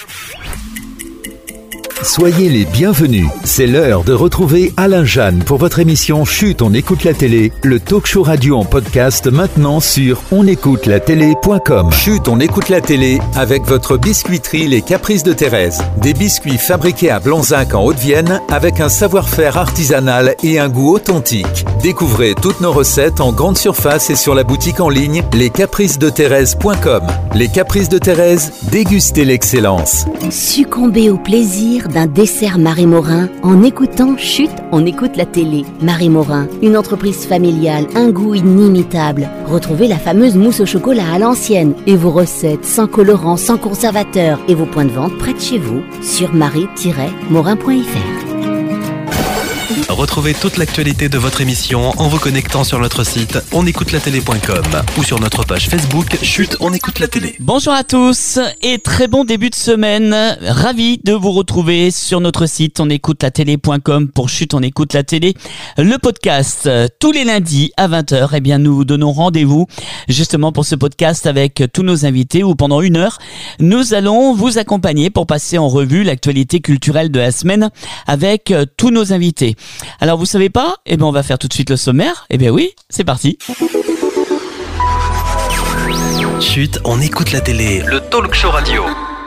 Soyez les bienvenus. C'est l'heure de retrouver Alain Jeanne pour votre émission Chut, on écoute la télé, le talk show radio en podcast maintenant sur onécoutelatélé.com. Chut, on écoute la télé avec votre biscuiterie Les Caprices de Thérèse. Des biscuits fabriqués à Blanzac en Haute-Vienne avec un savoir-faire artisanal et un goût authentique. Découvrez toutes nos recettes en grande surface et sur la boutique en ligne lescapricesdethérèse.com. Les Caprices de Thérèse, dégustez l'excellence. Succombez au plaisir d'un dessert Marie Morin en écoutant Chut, on écoute la télé. Marie Morin, une entreprise familiale, un goût inimitable. Retrouvez la fameuse mousse au chocolat à l'ancienne et vos recettes sans colorant, sans conservateur et vos points de vente près de chez vous sur marie-morin.fr. Retrouvez toute l'actualité de votre émission en vous connectant sur notre site onécoutelatélé.com ou sur notre page Facebook Chut, on écoute la télé. Bonjour à tous et très bon début de semaine. Ravi de vous retrouver sur notre site onécoutelatélé.com pour Chut, on écoute la télé. Le podcast tous les lundis à 20h. Eh bien, nous vous donnons rendez-vous justement pour ce podcast avec tous nos invités où pendant 1 heure, nous allons vous accompagner pour passer en revue l'actualité culturelle de la semaine avec tous nos invités. Alors vous savez pas? Eh bien on va faire tout de suite le sommaire. Eh bien oui, c'est parti. Chut, on écoute la télé, le talk show radio.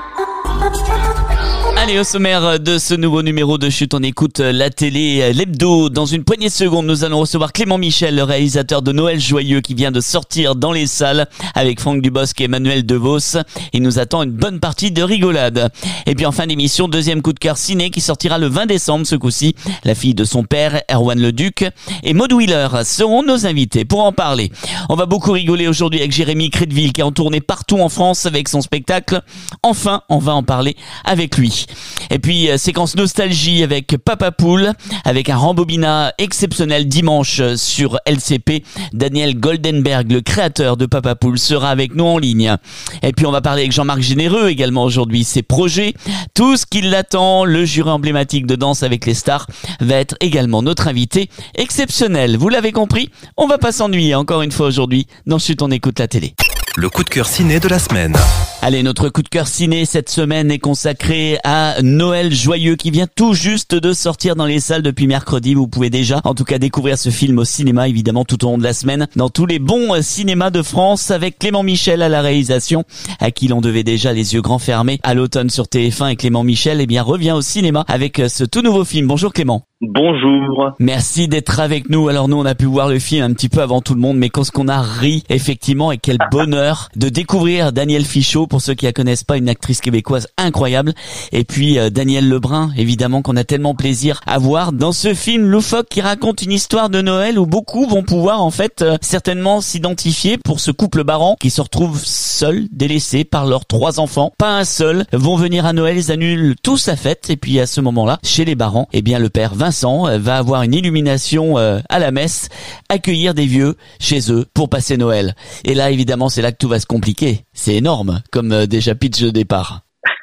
Allez, au sommaire de ce nouveau numéro de Chut, on écoute la télé, l'hebdo. Dans une poignée de secondes, nous allons recevoir Clément Michel, le réalisateur de Noël Joyeux, qui vient de sortir dans les salles avec Franck Dubosc et Emmanuel DeVos. Il nous attend une bonne partie de rigolade. Et puis en fin d'émission, deuxième coup de cœur ciné qui sortira le 20 décembre, ce coup-ci. La fille de son père, Erwan Leduc, et Maud Wheeler seront nos invités pour en parler. On va beaucoup rigoler aujourd'hui avec Jérémy Crédville qui est en tournée partout en France avec son spectacle. Enfin, on va en parler avec lui. Et puis séquence nostalgie avec Papa Poule, avec un rembobinat exceptionnel dimanche sur LCP. Daniel Goldenberg, le créateur de Papa Poule, sera avec nous en ligne. Et puis on va parler avec Jean-Marc Généreux également aujourd'hui. Ses projets, tout ce qui l'attend, le jury emblématique de Danse avec les stars va être également notre invité exceptionnel. Vous l'avez compris, on va pas s'ennuyer encore une fois aujourd'hui dans Chut, on écoute la télé. Le coup de cœur ciné de la semaine. Allez, notre coup de cœur ciné cette semaine est consacré à Noël Joyeux qui vient tout juste de sortir dans les salles depuis mercredi. Vous pouvez déjà, en tout cas, découvrir ce film au cinéma, évidemment, tout au long de la semaine, dans tous les bons cinémas de France, avec Clément Michel à la réalisation, à qui l'on devait déjà les yeux grands fermés à l'automne sur TF1. Et Clément Michel, eh bien, revient au cinéma avec ce tout nouveau film. Bonjour Clément. Bonjour. Merci d'être avec nous. Alors nous, on a pu voir le film un petit peu avant tout le monde, mais qu'est-ce qu'on a ri, effectivement, et quel bonheur de découvrir Danielle Fichot, pour ceux qui la connaissent pas, une actrice québécoise incroyable, et puis Daniel Lebrun, évidemment, qu'on a tellement plaisir à voir dans ce film loufoque qui raconte une histoire de Noël où beaucoup vont pouvoir, en fait, certainement s'identifier pour ce couple Baran qui se retrouve seul, délaissé par leurs 3 enfants. Pas un seul vont venir à Noël, ils annulent tous sa fête, et puis à ce moment-là, chez les Baran, eh bien, le père Vincent va avoir une illumination à la messe, accueillir des vieux chez eux pour passer Noël. Et là, évidemment, c'est là que tout va se compliquer. C'est énorme, comme déjà pitch de départ.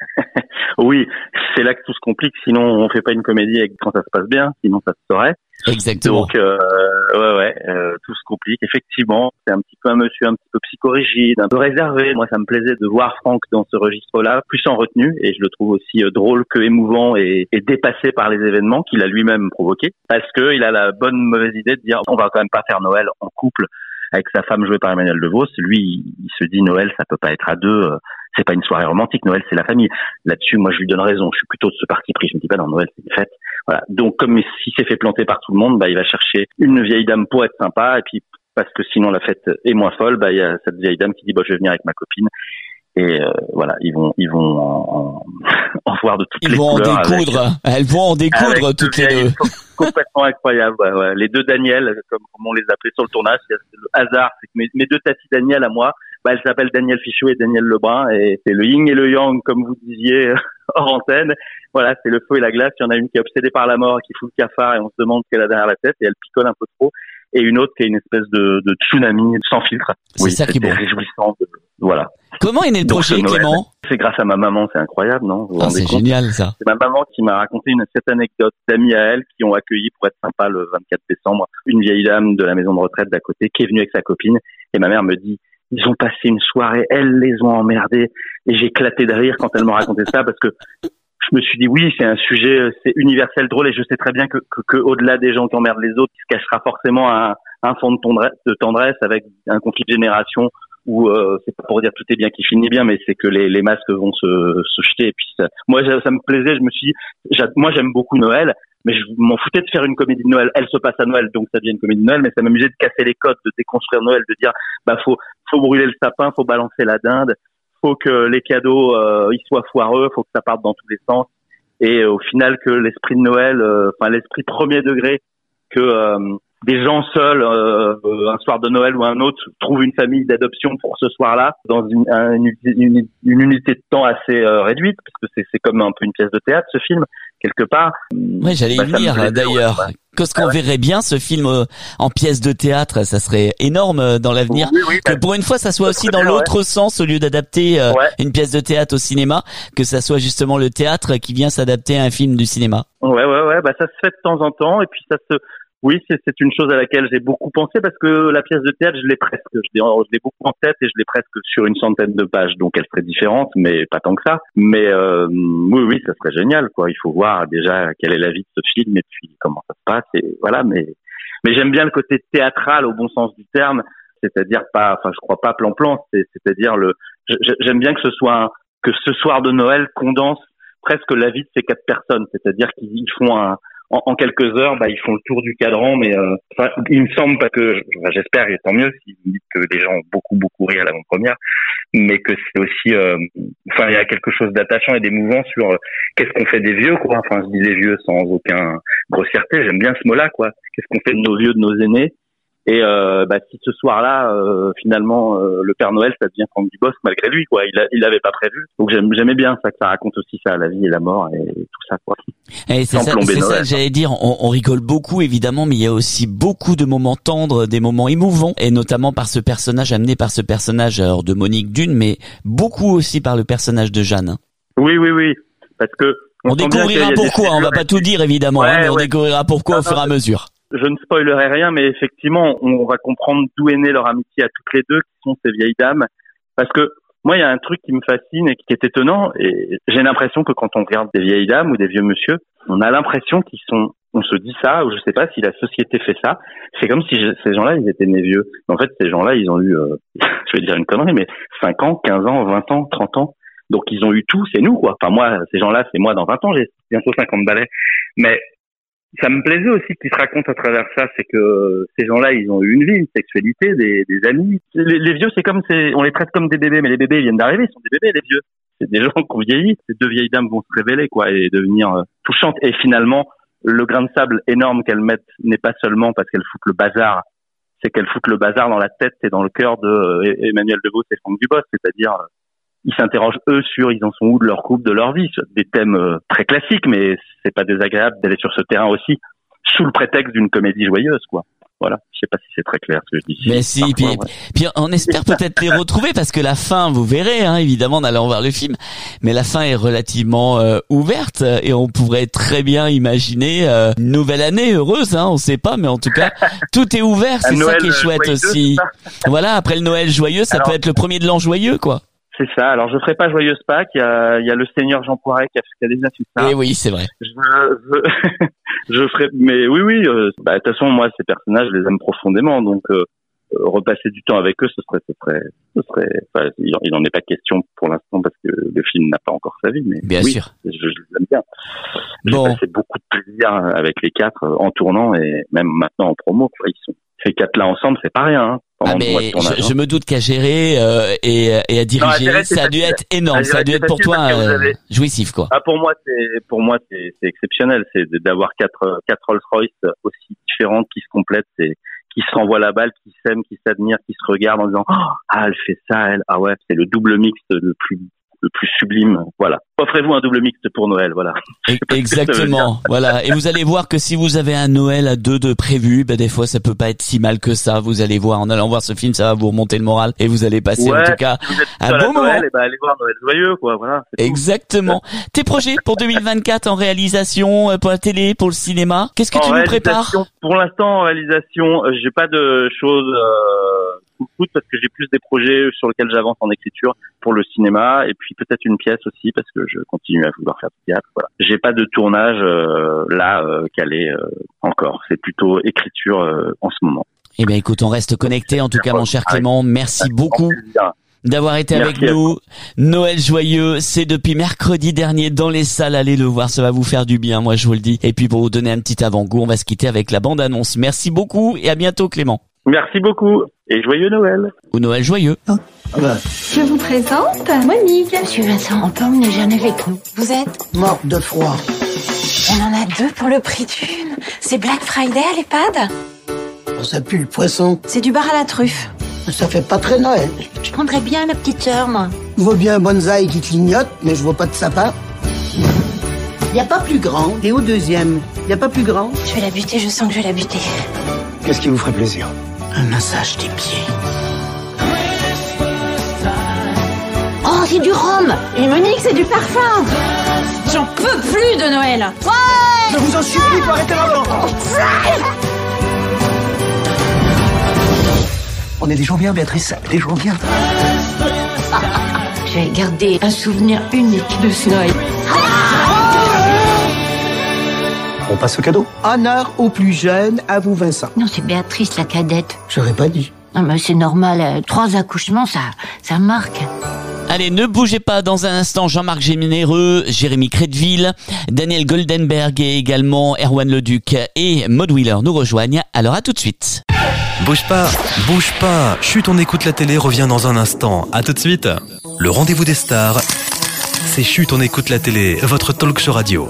Oui, c'est là que tout se complique, sinon on fait pas une comédie quand ça se passe bien, sinon ça se saurait. Exactement. Donc, tout se complique. Effectivement, c'est un petit peu un monsieur un petit peu psychorigide, un peu réservé. Moi, ça me plaisait de voir Franck dans ce registre-là, plus en retenue, et je le trouve aussi drôle que émouvant et dépassé par les événements qu'il a lui-même provoqués, parce que il a la bonne mauvaise idée de dire on va quand même pas faire Noël en couple avec sa femme jouée par Emmanuel DeVos. Lui, il se dit Noël, ça peut pas être à deux. C'est pas une soirée romantique. Noël, c'est la famille. Là-dessus, moi, je lui donne raison. Je suis plutôt de ce parti pris. Je me dis pas non, Noël, c'est une fête. Voilà. Donc, comme s'il s'est fait planter par tout le monde, il va chercher une vieille dame pour être sympa. Et puis, parce que sinon la fête est moins folle, il y a cette vieille dame qui dit je vais venir avec ma copine. Et voilà, ils vont en voir de toutes les couleurs. Elles vont en découdre toutes les deux. Complètement incroyable. Ouais. Les 2 Daniel, comme on les appelait sur le tournage, c'est le hasard. C'est que mes 2 tatis Daniel à moi, elles s'appellent Daniel Fichot et Daniel Lebrun, et c'est le yin et le yang, comme vous disiez hors antenne. Voilà, c'est le feu et la glace. Il y en a une qui est obsédée par la mort, qui fout le cafard, et on se demande ce qu'elle a derrière la tête, et elle picole un peu trop. Et une autre qui est une espèce de tsunami sans filtre. C'est ça qui est bon. Réjouissant. Voilà. Comment est né le projet, Clément? C'est grâce à ma maman, c'est incroyable, non? C'est génial, ça. C'est ma maman qui m'a raconté cette anecdote d'amis à elle qui ont accueilli, pour être sympa, le 24 décembre, une vieille dame de la maison de retraite d'à côté qui est venue avec sa copine. Et ma mère me dit, ils ont passé une soirée, elles les ont emmerdés, et j'ai éclaté de rire quand elles m'ont raconté ça, parce que je me suis dit oui, c'est un sujet, c'est universel, drôle, et je sais très bien que au-delà des gens qui emmerdent les autres, il se cachera forcément un fond de tendresse avec un conflit de génération où c'est pas pour dire tout est bien qui finit bien, mais c'est que les masques vont se jeter. Et puis moi ça me plaisait, je me suis dit, moi j'aime beaucoup Noël, mais je m'en foutais de faire une comédie de Noël. Elle se passe à Noël, donc ça devient une comédie de Noël, mais ça m'amusait de casser les codes, de déconstruire Noël, de dire faut brûler le sapin, faut balancer la dinde, faut que les cadeaux ils soient foireux, faut que ça parte dans tous les sens, et au final que l'esprit de Noël, l'esprit premier degré, que des gens seuls un soir de Noël ou un autre trouvent une famille d'adoption pour ce soir-là dans une unité de temps assez réduite, parce que c'est comme un peu une pièce de théâtre, ce film, quelque part. Ouais, j'allais y venir d'ailleurs. Ouais. Qu'est-ce qu'on verrait bien ce film en pièce de théâtre, ça serait énorme dans l'avenir. Oui, que pour une fois ça soit aussi dans l'autre sens, au lieu d'adapter une pièce de théâtre au cinéma, que ça soit justement le théâtre qui vient s'adapter à un film du cinéma. Ouais, ça se fait de temps en temps, et puis oui, c'est une chose à laquelle j'ai beaucoup pensé, parce que la pièce de théâtre, je l'ai beaucoup en tête, et je l'ai presque sur une centaine de pages, donc elle serait différente, mais pas tant que ça. Mais oui, ça serait génial, quoi. Il faut voir déjà quelle est la vie de ce film et puis comment ça se passe, et voilà. Mais j'aime bien le côté théâtral au bon sens du terme, c'est-à-dire je crois pas plan-plan, c'est-à-dire j'aime bien que ce soir de Noël condense presque la vie de ces 4 personnes, c'est-à-dire qu'ils font en quelques heures, ils font le tour du cadran, mais il me semble, parce que j'espère, et tant mieux si vous me dites que les gens ont beaucoup ri à l'avant-première, mais que c'est aussi, il y a quelque chose d'attachant et d'émouvant sur qu'est-ce qu'on fait des vieux, quoi. Enfin, je dis des vieux sans aucun grossièreté, j'aime bien ce mot-là, quoi. Qu'est-ce qu'on fait de nos vieux, de nos aînés? Et si ce soir-là, finalement, le Père Noël, ça devient Franck Dubosc malgré lui, quoi. Il l'avait pas prévu. Donc j'aimais bien ça, que ça raconte aussi ça, la vie et la mort et tout ça, quoi. Et c'est ça que j'allais dire. On rigole beaucoup, évidemment, mais il y a aussi beaucoup de moments tendres, des moments émouvants, et notamment par ce personnage, amené par ce personnage de Monique Dune, mais beaucoup aussi par le personnage de Jeanne. Oui, parce que on découvrira pourquoi. On va pas tout dire, évidemment, mais on découvrira pourquoi au fur et à mesure. Je ne spoilerai rien, mais effectivement, on va comprendre d'où est née leur amitié à toutes les deux, qui sont ces vieilles dames. Parce que moi, il y a un truc qui me fascine et qui est étonnant, et j'ai l'impression que quand on regarde des vieilles dames ou des vieux monsieur, on a l'impression on se dit ça, ou je sais pas si la société fait ça. C'est comme si ces gens-là, ils étaient nés vieux. En fait, ces gens-là, ils ont eu, je vais dire une connerie, mais 5 ans, 15 ans, 20 ans, 30 ans. Donc, ils ont eu tout, c'est nous, quoi. Enfin, moi, ces gens-là, c'est moi dans 20 ans, j'ai bientôt 50 balais. Mais ça me plaisait aussi qu'ils se racontent à travers ça, c'est que ces gens-là, ils ont eu une vie, une sexualité, des amis. Les vieux, on les traite comme des bébés, mais les bébés, ils viennent d'arriver, ils sont des bébés, les vieux. C'est des gens qui ont vieilli. Ces 2 vieilles dames vont se révéler, quoi, et devenir touchantes. Et finalement, le grain de sable énorme qu'elles mettent n'est pas seulement parce qu'elles foutent le bazar, c'est qu'elles foutent le bazar dans la tête et dans le cœur de Emmanuel Devos et Franck Dubosc, c'est-à-dire, ils s'interrogent eux sur ils en sont où de leur couple, de leur vie, des thèmes très classiques, mais c'est pas désagréable d'aller sur ce terrain aussi, sous le prétexte d'une comédie joyeuse, quoi. Voilà, je sais pas si c'est très clair ce que je dis. Mais si, puis on espère peut-être les retrouver, parce que la fin, vous verrez, évidemment, en allant voir le film, mais la fin est relativement ouverte, et on pourrait très bien imaginer une nouvelle année heureuse, on sait pas, mais en tout cas, tout est ouvert, c'est ça qui est chouette aussi. Voilà, après le Noël joyeux, ça peut être le premier de l'an joyeux, quoi. C'est ça. Alors, je ferai pas Joyeuse Pâques. Il y a le Seigneur Jean Poiret qui a déjà fait ça. Et oui, c'est vrai. Je ferai, mais oui. De toute façon, moi, ces personnages, je les aime profondément. Donc, repasser du temps avec eux, ce serait. Enfin, il n'en est pas question pour l'instant parce que le film n'a pas encore sa vie. Mais bien sûr. Je les aime bien. J'ai passé beaucoup de plaisir avec les 4 en tournant et même maintenant en promo. Ces 4-là ensemble, c'est pas rien. Mais je me doute qu'à gérer et à diriger, ça a dû être énorme. Ça a dû être pour toi jouissif, quoi. Pour moi, c'est exceptionnel. C'est d'avoir 4 Rolls-Royce aussi différentes qui se complètent, qui se renvoient la balle, qui s'aiment, qui s'admirent, qui se regardent en disant elle fait ça, elle. Ah ouais, c'est le double mixte le plus sublime. Voilà. Offrez-vous un double mixte pour Noël, voilà. Exactement. Voilà. Et vous allez voir que si vous avez un Noël à 2 de prévu, des fois ça peut pas être si mal que ça. Vous allez voir, en allant voir ce film, ça va vous remonter le moral et vous allez passer en tout cas un bon moment. Noël, allez voir Noël joyeux, quoi. Voilà. Exactement. Tes projets pour 2024 en réalisation, pour la télé, pour le cinéma, qu'est-ce que tu nous prépares? Pour l'instant, en réalisation, j'ai pas de choses coup de coude parce que j'ai plus des projets sur lesquels j'avance en écriture pour le cinéma et puis peut-être une pièce aussi parce que je continue à vouloir faire du théâtre. Voilà. J'ai pas de tournage calé encore. C'est plutôt écriture en ce moment. Eh bien, écoute, on reste connecté. En tout cas, mon cher Clément, merci beaucoup d'avoir été avec nous. Noël Joyeux, c'est depuis mercredi dernier dans les salles. Allez le voir, ça va vous faire du bien, moi je vous le dis. Et puis pour vous donner un petit avant-goût, on va se quitter avec la bande-annonce. Merci beaucoup et à bientôt Clément. Merci beaucoup et joyeux Noël. Ou Noël Joyeux. Je vous présente Monique. Monsieur Vincent, on peut emmener Jeanne avec nous. Vous êtes morte de froid. On en a 2 pour le prix d'une. C'est Black Friday à l'EHPAD. Ça pue le poisson. C'est du bar à la truffe. Ça fait pas très Noël. Je prendrais bien la petite sœur, moi. Je vois bien un bonsaï qui clignote, mais je vois pas de sapin. Y a pas plus grand. Et au deuxième, y a pas plus grand. Je vais la buter, je sens que je vais la buter. Qu'est-ce qui vous ferait plaisir? Un massage des pieds. Oh, c'est du rhum. Et Monique, c'est du parfum. J'en peux plus de Noël. Ouais. Je vous en supplie, arrêtez maintenant. On est des gens bien, Béatrice, des gens bien. Je vais garder un souvenir unique de ce Noël. On passe au cadeau. Honneur aux plus jeunes, à vous Vincent. Non, c'est Béatrice, la cadette. J'aurais pas dit. Non, mais c'est normal. 3 accouchements, ça marque. Allez, ne bougez pas, dans un instant, Jean-Marc Généreux, Jérémy Crédville, Daniel Goldenberg et également Erwan Leduc et Maud Wheeler nous rejoignent. Alors à tout de suite. Bouge pas. Chut, on écoute la télé revient dans un instant. À tout de suite. Le rendez-vous des stars, c'est Chut, on écoute la télé, votre talk show radio.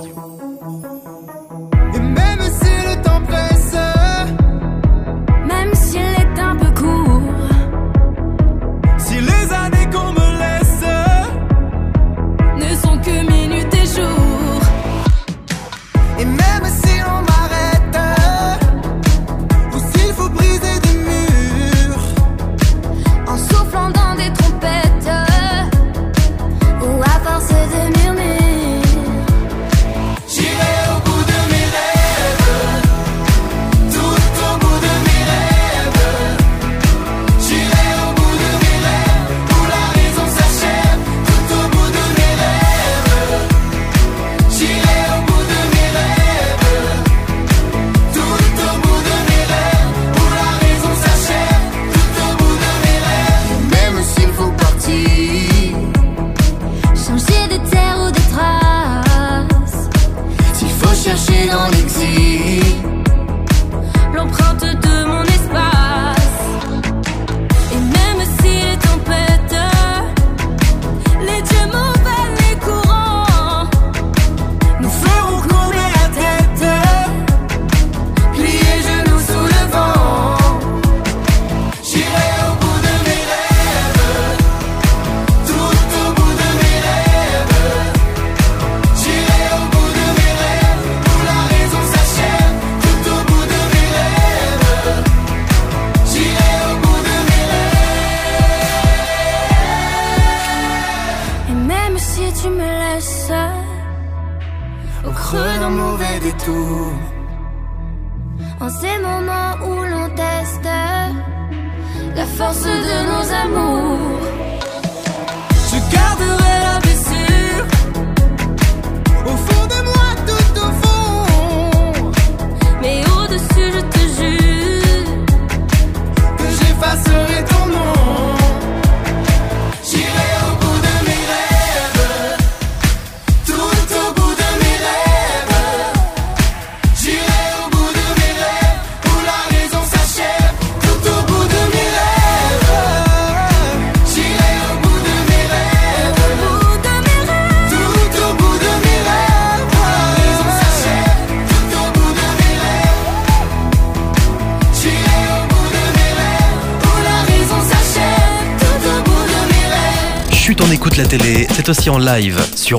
En ces moments où l'on teste la force de nos amours, je garderai la blessure au fond de moi, tout au fond. Mais au-dessus, je te jure que j'effacerai ton nom. J'irai au bout de mes rêves, tout au bout de mes rêves. J'irai au bout de mes rêves, où la raison s'achève, tout au bout de mes rêves. J'irai au bout de mes rêves, tout au bout de mes rêves. Où la raison s'achève, tout au bout de mes rêves. J'irai au bout de mes rêves, où la raison s'achève, tout au bout de mes rêves. Chut, on écoute la télé, c'est aussi en live sur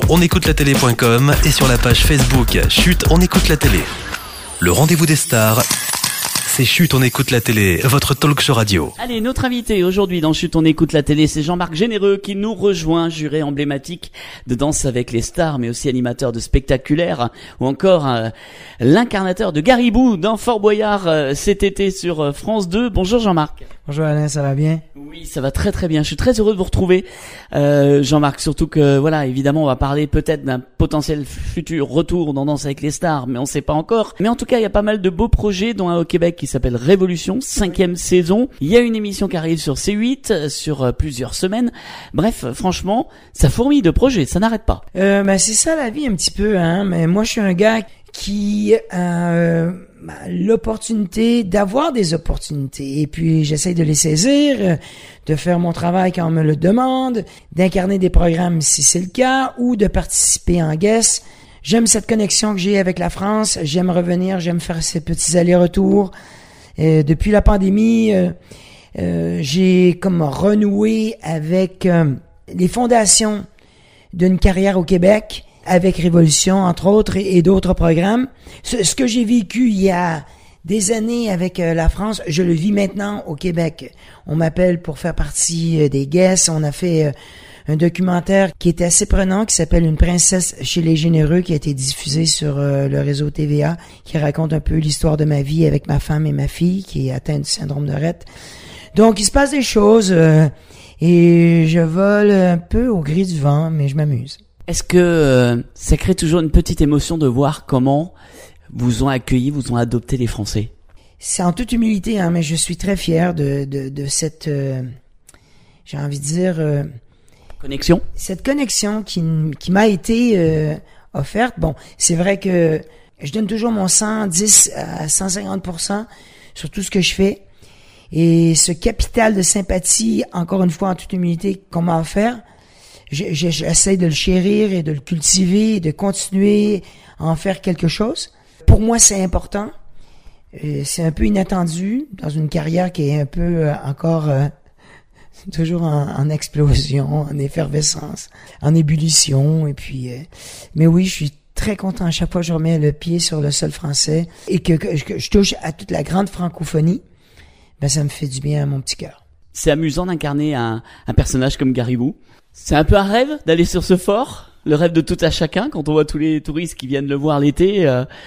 onécoutelatélé.com et sur la page Facebook Chut, on écoute la télé. Le rendez-vous des stars, C'est Chut, on écoute la télé, votre talk show radio. Allez, notre invité aujourd'hui dans Chut, on écoute la télé, c'est Jean-Marc Généreux qui nous rejoint, juré emblématique de Danse avec les stars, mais aussi animateur de spectaculaire, ou encore l'incarnateur de Garibou dans Fort Boyard cet été sur France 2. Bonjour Jean-Marc. Bonjour Alain, ça va bien? Oui, ça va très très bien. Je suis très heureux de vous retrouver, Jean-Marc. Surtout que voilà, évidemment, on va parler peut-être d'un potentiel futur retour dans Danse avec les stars, mais on sait pas encore. Mais en tout cas, il y a pas mal de beaux projets, dont un au Québec qui s'appelle Révolution, 5e saison. Il y a une émission qui arrive sur C8 sur plusieurs semaines. Bref, franchement, ça fourmille de projets, ça n'arrête pas. Ben c'est ça la vie un petit peu, hein. Mais moi, je suis un gars qui a l'opportunité d'avoir des opportunités. Et puis, j'essaie de les saisir, de faire mon travail quand on me le demande, d'incarner des programmes si c'est le cas, ou de participer en guest. J'aime cette connexion que j'ai avec la France. J'aime revenir, j'aime faire ces petits allers-retours. Depuis la pandémie, j'ai comme renoué avec les fondations d'une carrière au Québec, avec Révolution, entre autres, et d'autres programmes. Ce que j'ai vécu il y a des années avec la France, je le vis maintenant au Québec. On m'appelle pour faire partie des guests. On a fait un documentaire qui était assez prenant, qui s'appelle Une princesse chez les généreux, qui a été diffusé sur le réseau TVA, qui raconte un peu l'histoire de ma vie avec ma femme et ma fille, qui est atteinte du syndrome de Rett. Donc, il se passe des choses, et je vole un peu au gré du vent, mais je m'amuse. Est-ce que ça crée toujours une petite émotion de voir comment vous ont accueilli, vous ont adopté les Français? C'est en toute humilité, hein, mais je suis très fier de cette, j'ai envie de dire, connexion. Cette connexion qui m'a été offerte. Bon, c'est vrai que je donne toujours mon 110 à 150% sur tout ce que je fais. Et ce capital de sympathie, encore une fois en toute humilité, qu'on m'a offert, j'essaie de le chérir et de le cultiver et de continuer à en faire quelque chose. Pour moi, c'est important. C'est un peu inattendu dans une carrière qui est un peu encore toujours en explosion, en effervescence, en ébullition. Et puis, mais oui, je suis très content à chaque fois que je remets le pied sur le sol français et que je touche à toute la grande francophonie. Ben, ça me fait du bien à mon petit cœur. C'est amusant d'incarner un personnage comme Garibou. C'est un peu un rêve d'aller sur ce fort, le rêve de tout à chacun quand on voit tous les touristes qui viennent le voir l'été,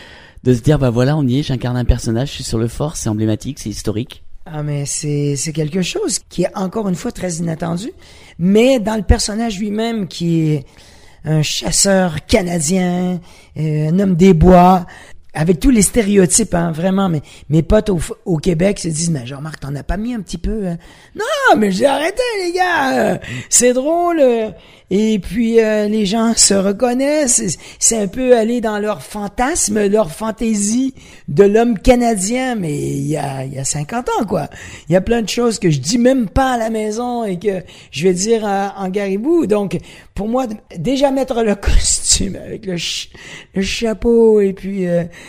de se dire bah voilà, on y est, j'incarne un personnage, je suis sur le fort, c'est emblématique, c'est historique. Ah mais c'est quelque chose qui est encore une fois très inattendu, mais dans le personnage lui-même qui est un chasseur canadien, un homme des bois, avec tous les stéréotypes, hein, vraiment, mais mes potes au Québec se disent, mais Jean-Marc, t'en as pas mis un petit peu, hein? Non, mais j'ai arrêté, les gars, c'est drôle, et puis les gens se reconnaissent, c'est un peu aller dans leur fantasme, leur fantaisie de l'homme canadien, mais il y a 50 ans, quoi. Il y a plein de choses que je dis même pas à la maison et que je vais dire en Garibou, donc pour moi, déjà mettre le costume avec le chapeau et puis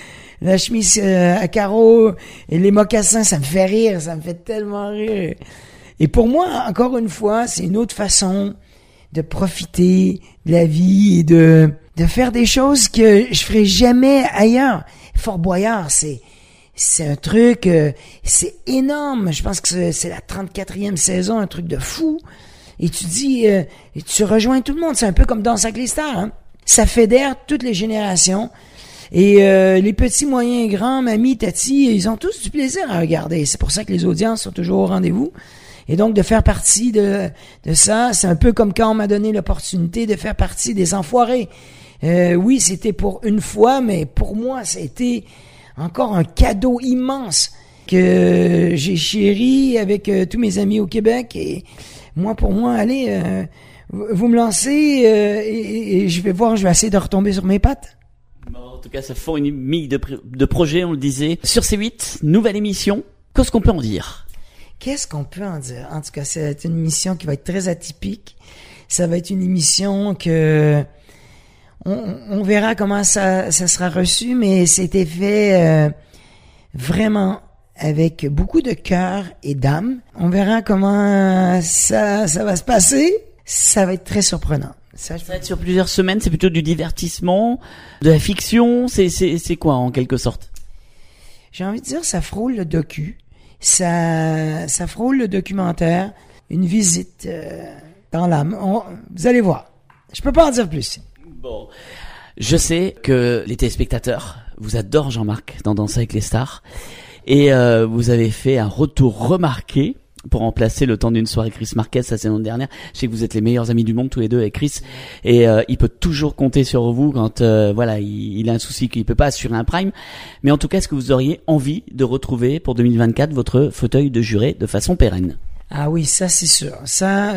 la chemise à carreaux et les mocassins, ça me fait rire, ça me fait tellement rire. Et pour moi, encore une fois, c'est une autre façon de profiter de la vie et de faire des choses que je ferai jamais ailleurs. Fort Boyard, c'est un truc, c'est énorme. Je pense que c'est la 34e saison, un truc de fou. Et tu dis, tu rejoins tout le monde. C'est un peu comme Danse avec les stars, hein. Ça fédère toutes les générations. Et les petits, moyens et grands, mamie, tati, ils ont tous du plaisir à regarder. C'est pour ça que les audiences sont toujours au rendez-vous. Et donc, de faire partie de ça, c'est un peu comme quand on m'a donné l'opportunité de faire partie des Enfoirés. Oui, c'était pour une fois, mais pour moi, c'était encore un cadeau immense que j'ai chéri avec tous mes amis au Québec. Et moi, pour moi, allez, vous me lancez et je vais voir, je vais essayer de retomber sur mes pattes. Bon, en tout cas, ça fait une mille de projets, on le disait. Sur C8, nouvelle émission. Qu'est-ce qu'on peut en dire? Qu'est-ce qu'on peut en dire? En tout cas, c'est une émission qui va être très atypique. Ça va être une émission que on verra comment ça sera reçu, mais c'était fait vraiment avec beaucoup de cœur et d'âme. On verra comment ça va se passer. Ça va être très surprenant. Ça va être sur plusieurs semaines, c'est plutôt du divertissement, de la fiction, c'est quoi en quelque sorte? j'ai envie de dire, ça frôle le docu. Ça frôle le documentaire. Une visite dans l'âme. Vous allez voir. Je peux pas en dire plus. Bon. Je sais que les téléspectateurs vous adorent, Jean-Marc, dans Danser avec les stars. Et vous avez fait un retour remarqué pour remplacer le temps d'une soirée Chris Marquez la saison dernière. Je sais que vous êtes les meilleurs amis du monde tous les deux avec Chris, et il peut toujours compter sur vous quand voilà, il a un souci qu'il peut pas assurer un prime. Mais en tout cas, est-ce que vous auriez envie de retrouver pour 2024 votre fauteuil de juré de façon pérenne? Ah oui, ça c'est sûr. Ça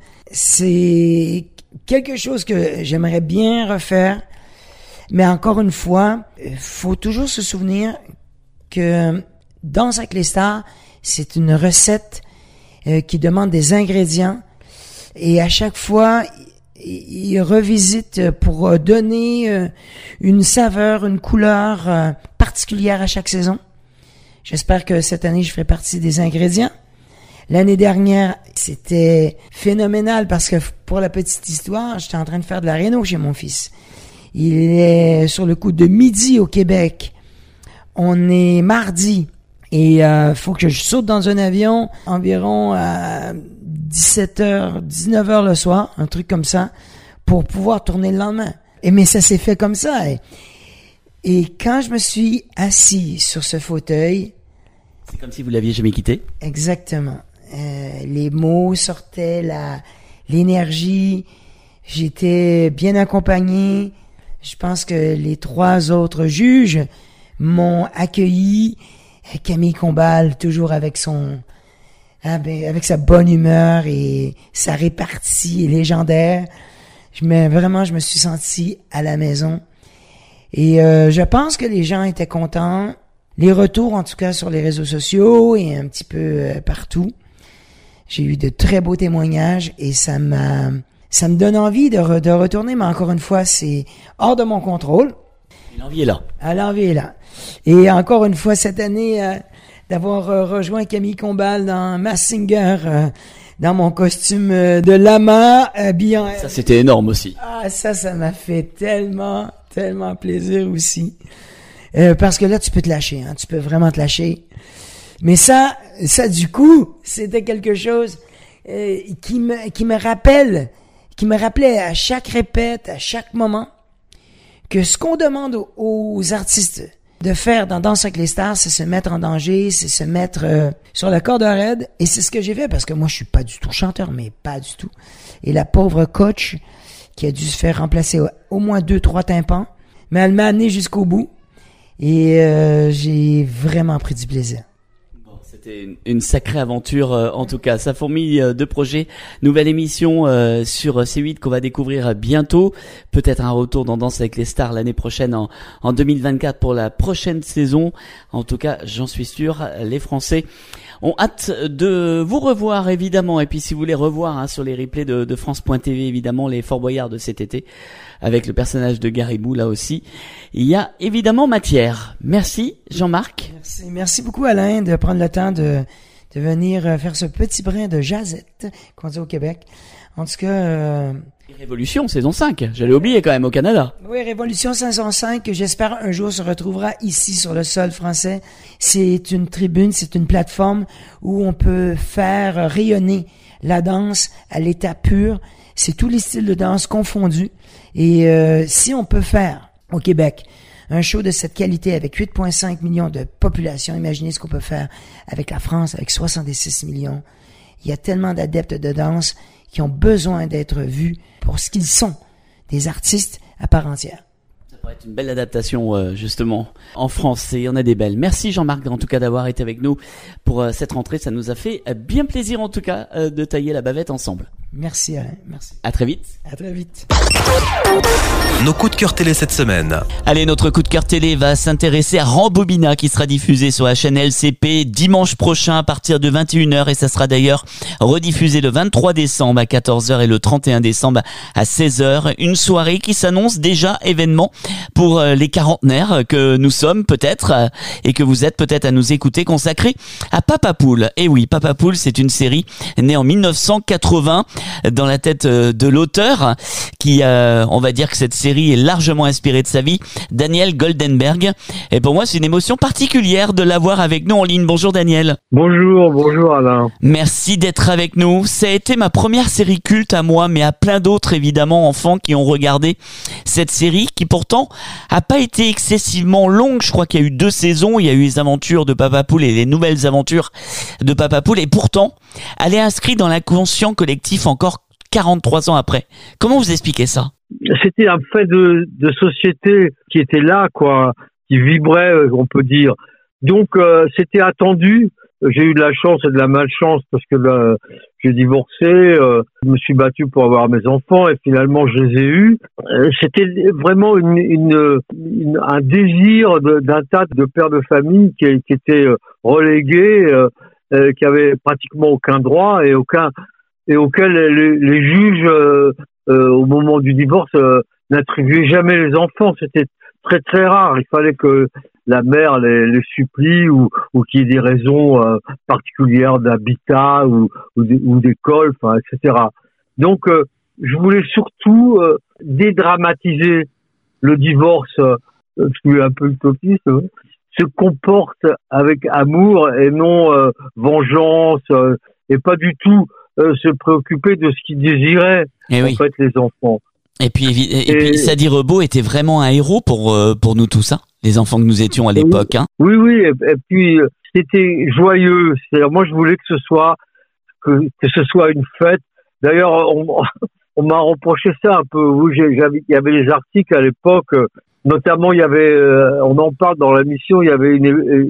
c'est quelque chose que j'aimerais bien refaire. Mais encore une fois, faut toujours se souvenir que Danse avec les stars, c'est une recette qui demande des ingrédients, et à chaque fois, il revisite pour donner une saveur, une couleur particulière à chaque saison. J'espère que cette année, je ferai partie des ingrédients. L'année dernière, c'était phénoménal parce que, pour la petite histoire, j'étais en train de faire de la réno chez mon fils. Il est sur le coup de midi au Québec. On est mardi. Et faut que je saute dans un avion environ à 17h, 19h le soir, un truc comme ça, pour pouvoir tourner le lendemain. Mais ça s'est fait comme ça. Et quand je me suis assis sur ce fauteuil... C'est comme si vous l'aviez jamais quitté? Exactement. Les mots sortaient, l'énergie, j'étais bien accompagné. Je pense que les 3 autres juges m'ont accueilli. Camille Combal, toujours avec avec sa bonne humeur et sa répartie légendaire. Je me suis senti à la maison. Et je pense que les gens étaient contents. Les retours, en tout cas, sur les réseaux sociaux et un petit peu partout. J'ai eu de très beaux témoignages et ça me donne envie de retourner, mais encore une fois, c'est hors de mon contrôle. L'envie est là. L'envie est là. Et encore une fois, cette année, d'avoir rejoint Camille Combal dans Masked Singer, dans mon costume de lama, habillant... Ça, c'était énorme aussi. Ah, ça m'a fait tellement plaisir aussi. Parce que là, tu peux te lâcher, hein. Tu peux vraiment te lâcher. Mais ça, du coup, c'était quelque chose qui me rappelait à chaque répète, à chaque moment, que ce qu'on demande aux artistes de faire dans Danse avec les stars, c'est se mettre en danger, c'est se mettre sur la corde raide. Et c'est ce que j'ai fait, parce que moi, je suis pas du tout chanteur, mais pas du tout. Et la pauvre coach, qui a dû se faire remplacer au moins 2-3 tympans, mais elle m'a amené jusqu'au bout. Et j'ai vraiment pris du plaisir. C'était une sacrée aventure, en tout cas. Ça fourmille de projets. Nouvelle émission sur C8 qu'on va découvrir bientôt. Peut-être un retour dans Danse avec les stars l'année prochaine, en 2024, pour la prochaine saison. En tout cas, j'en suis sûr, les Français ont hâte de vous revoir, évidemment. Et puis, si vous voulez revoir sur les replays de France.tv, évidemment, les Fort Boyard de cet été, avec le personnage de Garibou, là aussi, il y a évidemment matière. Merci, Jean-Marc. Merci beaucoup, Alain, de prendre le temps de venir faire ce petit brin de jazzette qu'on dit au Québec. En tout cas... Révolution, saison 5. J'allais oublier quand même, au Canada. Oui, Révolution, saison 5, que j'espère un jour se retrouvera ici, sur le sol français. C'est une tribune, c'est une plateforme où on peut faire rayonner la danse à l'état pur. C'est tous les styles de danse confondus. Et si on peut faire au Québec un show de cette qualité avec 8,5 millions de population, imaginez ce qu'on peut faire avec la France, avec 66 millions. Il y a tellement d'adeptes de danse qui ont besoin d'être vus pour ce qu'ils sont, des artistes à part entière. Ça pourrait être une belle adaptation, justement, en France, et il y en a des belles. Merci Jean-Marc, en tout cas, d'avoir été avec nous pour cette rentrée. Ça nous a fait bien plaisir, en tout cas, de tailler la bavette ensemble. Merci Alain, merci. À très vite. À très vite. Nos coups de cœur télé cette semaine. Allez, notre coup de cœur télé va s'intéresser à Rambobina, qui sera diffusé sur la chaîne LCP dimanche prochain à partir de 21h, et ça sera d'ailleurs rediffusé le 23 décembre à 14h et le 31 décembre à 16h. Une soirée qui s'annonce déjà événement pour les quarantenaires que nous sommes peut-être, et que vous êtes peut-être à nous écouter, consacrée à Papa Poule. Et oui, Papa Poule, c'est une série née en 1980 dans la tête de l'auteur qui, on va dire que cette série est largement inspirée de sa vie, Daniel Goldenberg. Et pour moi, c'est une émotion particulière de l'avoir avec nous en ligne. Bonjour Daniel. Bonjour Alain. Merci d'être avec nous. Ça a été ma première série culte à moi, mais à plein d'autres évidemment, enfants qui ont regardé cette série qui pourtant a pas été excessivement longue. Je crois qu'il y a eu 2 saisons. Il y a eu les aventures de Papa Poule et les nouvelles aventures de Papa Poule. Et pourtant, elle est inscrite dans l'inconscient collectif encore 43 ans après. Comment vous expliquez ça? C'était un fait de société qui était là, quoi, qui vibrait, on peut dire. Donc, c'était attendu. J'ai eu de la chance et de la malchance parce que j'ai divorcé, je me suis battu pour avoir mes enfants et finalement je les ai eus. C'était vraiment un désir d'un tas de pères de famille qui étaient relégués, qui avaient pratiquement aucun droit et auxquels les juges au moment du divorce n'attribuaient jamais les enfants. C'était très très rare. Il fallait que la mère les supplie ou qu'il y ait des raisons particulières d'habitat ou d'école, enfin, etc. Donc, je voulais surtout dédramatiser le divorce, je suis un peu utopiste, se comporte avec amour et non vengeance, et pas du tout se préoccuper de ce qu'ils désiraient, fait, les enfants. Et puis Sadi Rebaud était vraiment un héros pour nous tous, hein, les enfants que nous étions à l'époque. Hein. Oui, et puis c'était joyeux. C'est-à-dire, moi, je voulais que ce soit une fête. D'ailleurs, on m'a reproché ça un peu. Oui, il y avait les articles à l'époque. Notamment, il y avait, on en parle dans la mission, il y avait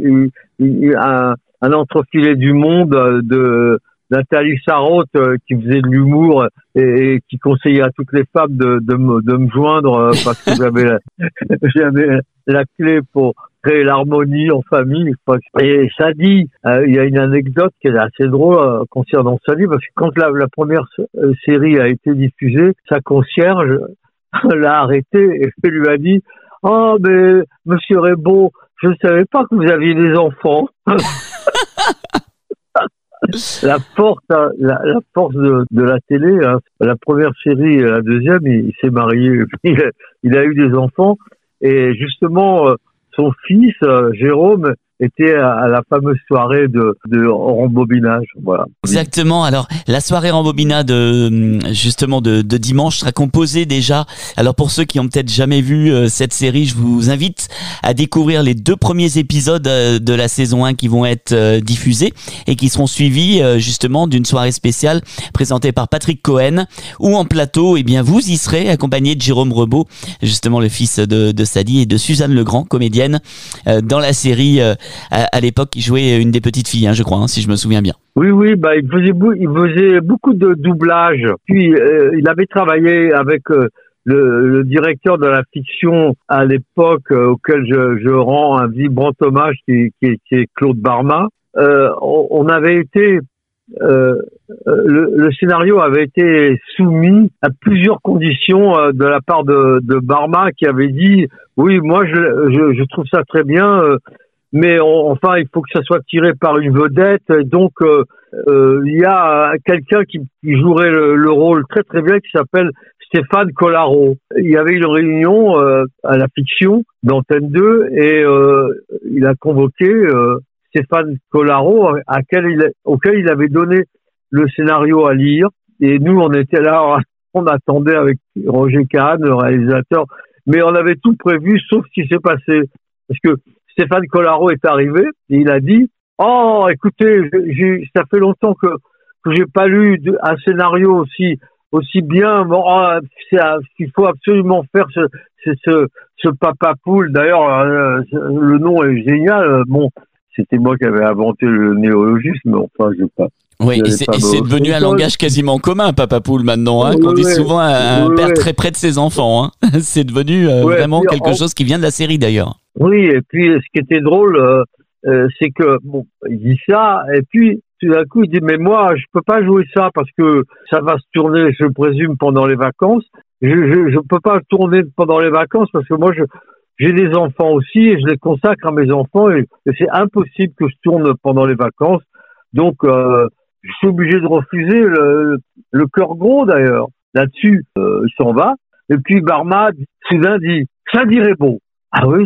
un entrefilet du Monde de Nathalie Sarraute qui faisait de l'humour et qui conseillait à toutes les femmes de me joindre parce que j'avais la clé pour créer l'harmonie en famille. Et Sadi, il y a une anecdote qui est assez drôle concernant Sadi parce que quand la première série a été diffusée, sa concierge l'a arrêté et lui a dit « Oh, mais Monsieur Rebaud, je ne savais pas que vous aviez des enfants. » La force de la télé, hein. La première série et la deuxième, il s'est marié, il a eu des enfants et justement son fils Jérôme était à la fameuse soirée de rembobinage, voilà. Exactement. Alors la soirée rembobinage de dimanche sera composée déjà. Alors pour ceux qui ont peut-être jamais vu cette série, je vous invite à découvrir les 2 premiers épisodes de la saison 1 qui vont être diffusés et qui seront suivis justement d'une soirée spéciale présentée par Patrick Cohen où en plateau, eh bien vous y serez accompagné de Jérôme Rebaud, justement le fils de Sadi, et de Suzanne Legrand, comédienne dans la série. À l'époque, il jouait une des petites filles, hein, je crois, hein, si je me souviens bien. Oui, bah il faisait beaucoup de doublage. Puis il avait travaillé avec le directeur de la fiction à l'époque, auquel je rends un vibrant hommage, qui est Claude Barma. On avait été le scénario avait été soumis à plusieurs conditions de la part de Barma, qui avait dit oui, moi je trouve ça très bien. Mais enfin, il faut que ça soit tiré par une vedette. Donc, il y a quelqu'un qui jouerait le rôle très très bien, qui s'appelle Stéphane Collaro. Il y avait une réunion à la fiction d'Antenne 2 et il a convoqué Stéphane Collaro auquel il avait donné le scénario à lire. Et nous, on était là, on attendait avec Roger Kahn, le réalisateur, mais on avait tout prévu sauf ce qui s'est passé. Parce que Stéphane Collaro est arrivé et il a dit « Oh, écoutez, ça fait longtemps que j'ai pas lu un scénario aussi bien. Bon, il faut absolument faire ce Papa Poule. D'ailleurs, le nom est génial. Bon, c'était moi qui avais inventé le néologisme, enfin, je sais pas. Oui, et c'est devenu un langage quasiment commun, Papa Poule, maintenant, hein, qu'on dit souvent à un père très près de ses enfants. Hein. C'est devenu vraiment quelque chose qui vient de la série, d'ailleurs. Oui, et puis ce qui était drôle, c'est que bon, il dit ça, et puis tout d'un coup il dit mais moi je peux pas jouer ça parce que ça va se tourner, je présume, pendant les vacances. Je peux pas tourner pendant les vacances parce que moi j'ai des enfants aussi et je les consacre à mes enfants et c'est impossible que je tourne pendant les vacances. Donc je suis obligé de refuser le cœur gros d'ailleurs. Là-dessus, il s'en va. Et puis Barma, soudain, dit « Ça dirait beau ». Ah oui,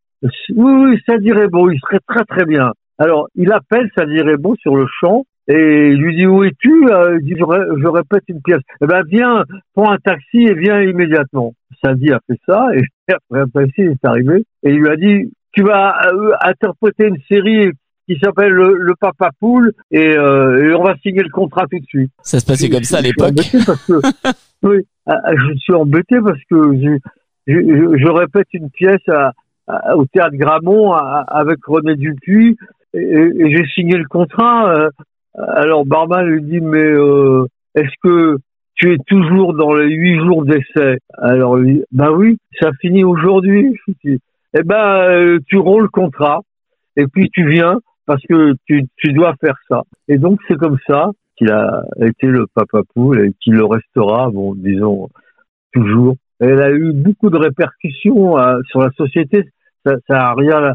oui, ça dirait beau, il serait très très bien. Alors, il appelle ça dirait beau sur le champ et il lui dit « Où es-tu » Il dit « Je répète une pièce ». Eh ben, viens, prends un taxi et viens immédiatement. Sadi a fait ça et après un taxi est arrivé et il lui a dit « Tu vas interpréter une série qui s'appelle le Papa Poule et on va signer le contrat tout de suite. » Ça se passait comme ça à l'époque. Oui, je suis embêté parce que je répète une pièce au Théâtre Grammont avec René Dupuis et j'ai signé le contrat. Alors Barma lui dit mais est-ce que tu es toujours dans les 8 jours d'essai? Alors lui dit bah oui, ça finit aujourd'hui. Eh ben tu romps le contrat et puis tu viens parce que tu dois faire ça. Et donc c'est comme ça qu'il a été le Papa Poule et qu'il le restera, bon disons toujours. Elle a eu beaucoup de répercussions sur la société. Ça a rien.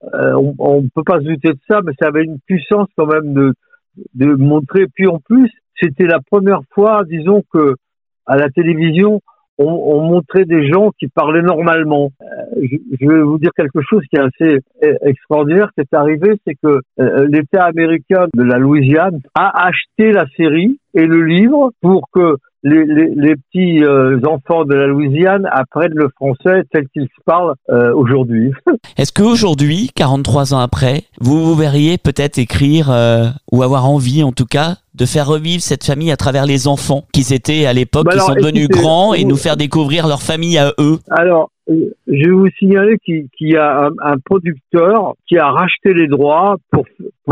On peut pas se douter de ça, mais ça avait une puissance quand même de montrer. Puis en plus, c'était la première fois, disons que à la télévision, on montrait des gens qui parlaient normalement. Je vais vous dire quelque chose qui est assez extraordinaire. Ce qui est arrivé, c'est que l'État américain de la Louisiane a acheté la série et le livre pour que les petits enfants de la Louisiane apprennent le français tel qu'il se parle aujourd'hui. Est-ce qu'aujourd'hui, 43 ans après, vous verriez peut-être écrire ou avoir envie en tout cas de faire revivre cette famille à travers les enfants qui étaient à l'époque, qui sont devenus grands et nous faire découvrir leur famille à eux? Alors, je vais vous signaler qu'il y a un producteur qui a racheté les droits pour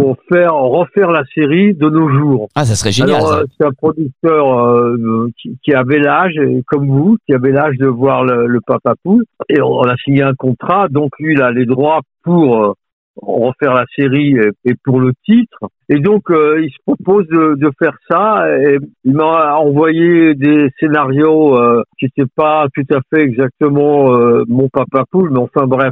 refaire la série de nos jours. Ah, ça serait génial. Alors, c'est un producteur qui avait l'âge, comme vous, qui avait l'âge de voir le Papa Poule. Et on a signé un contrat, donc lui, il a les droits pour refaire la série et pour le titre. Et donc, il se propose de faire ça. Et il m'a envoyé des scénarios qui n'étaient pas tout à fait exactement mon Papa Poule, mais enfin bref,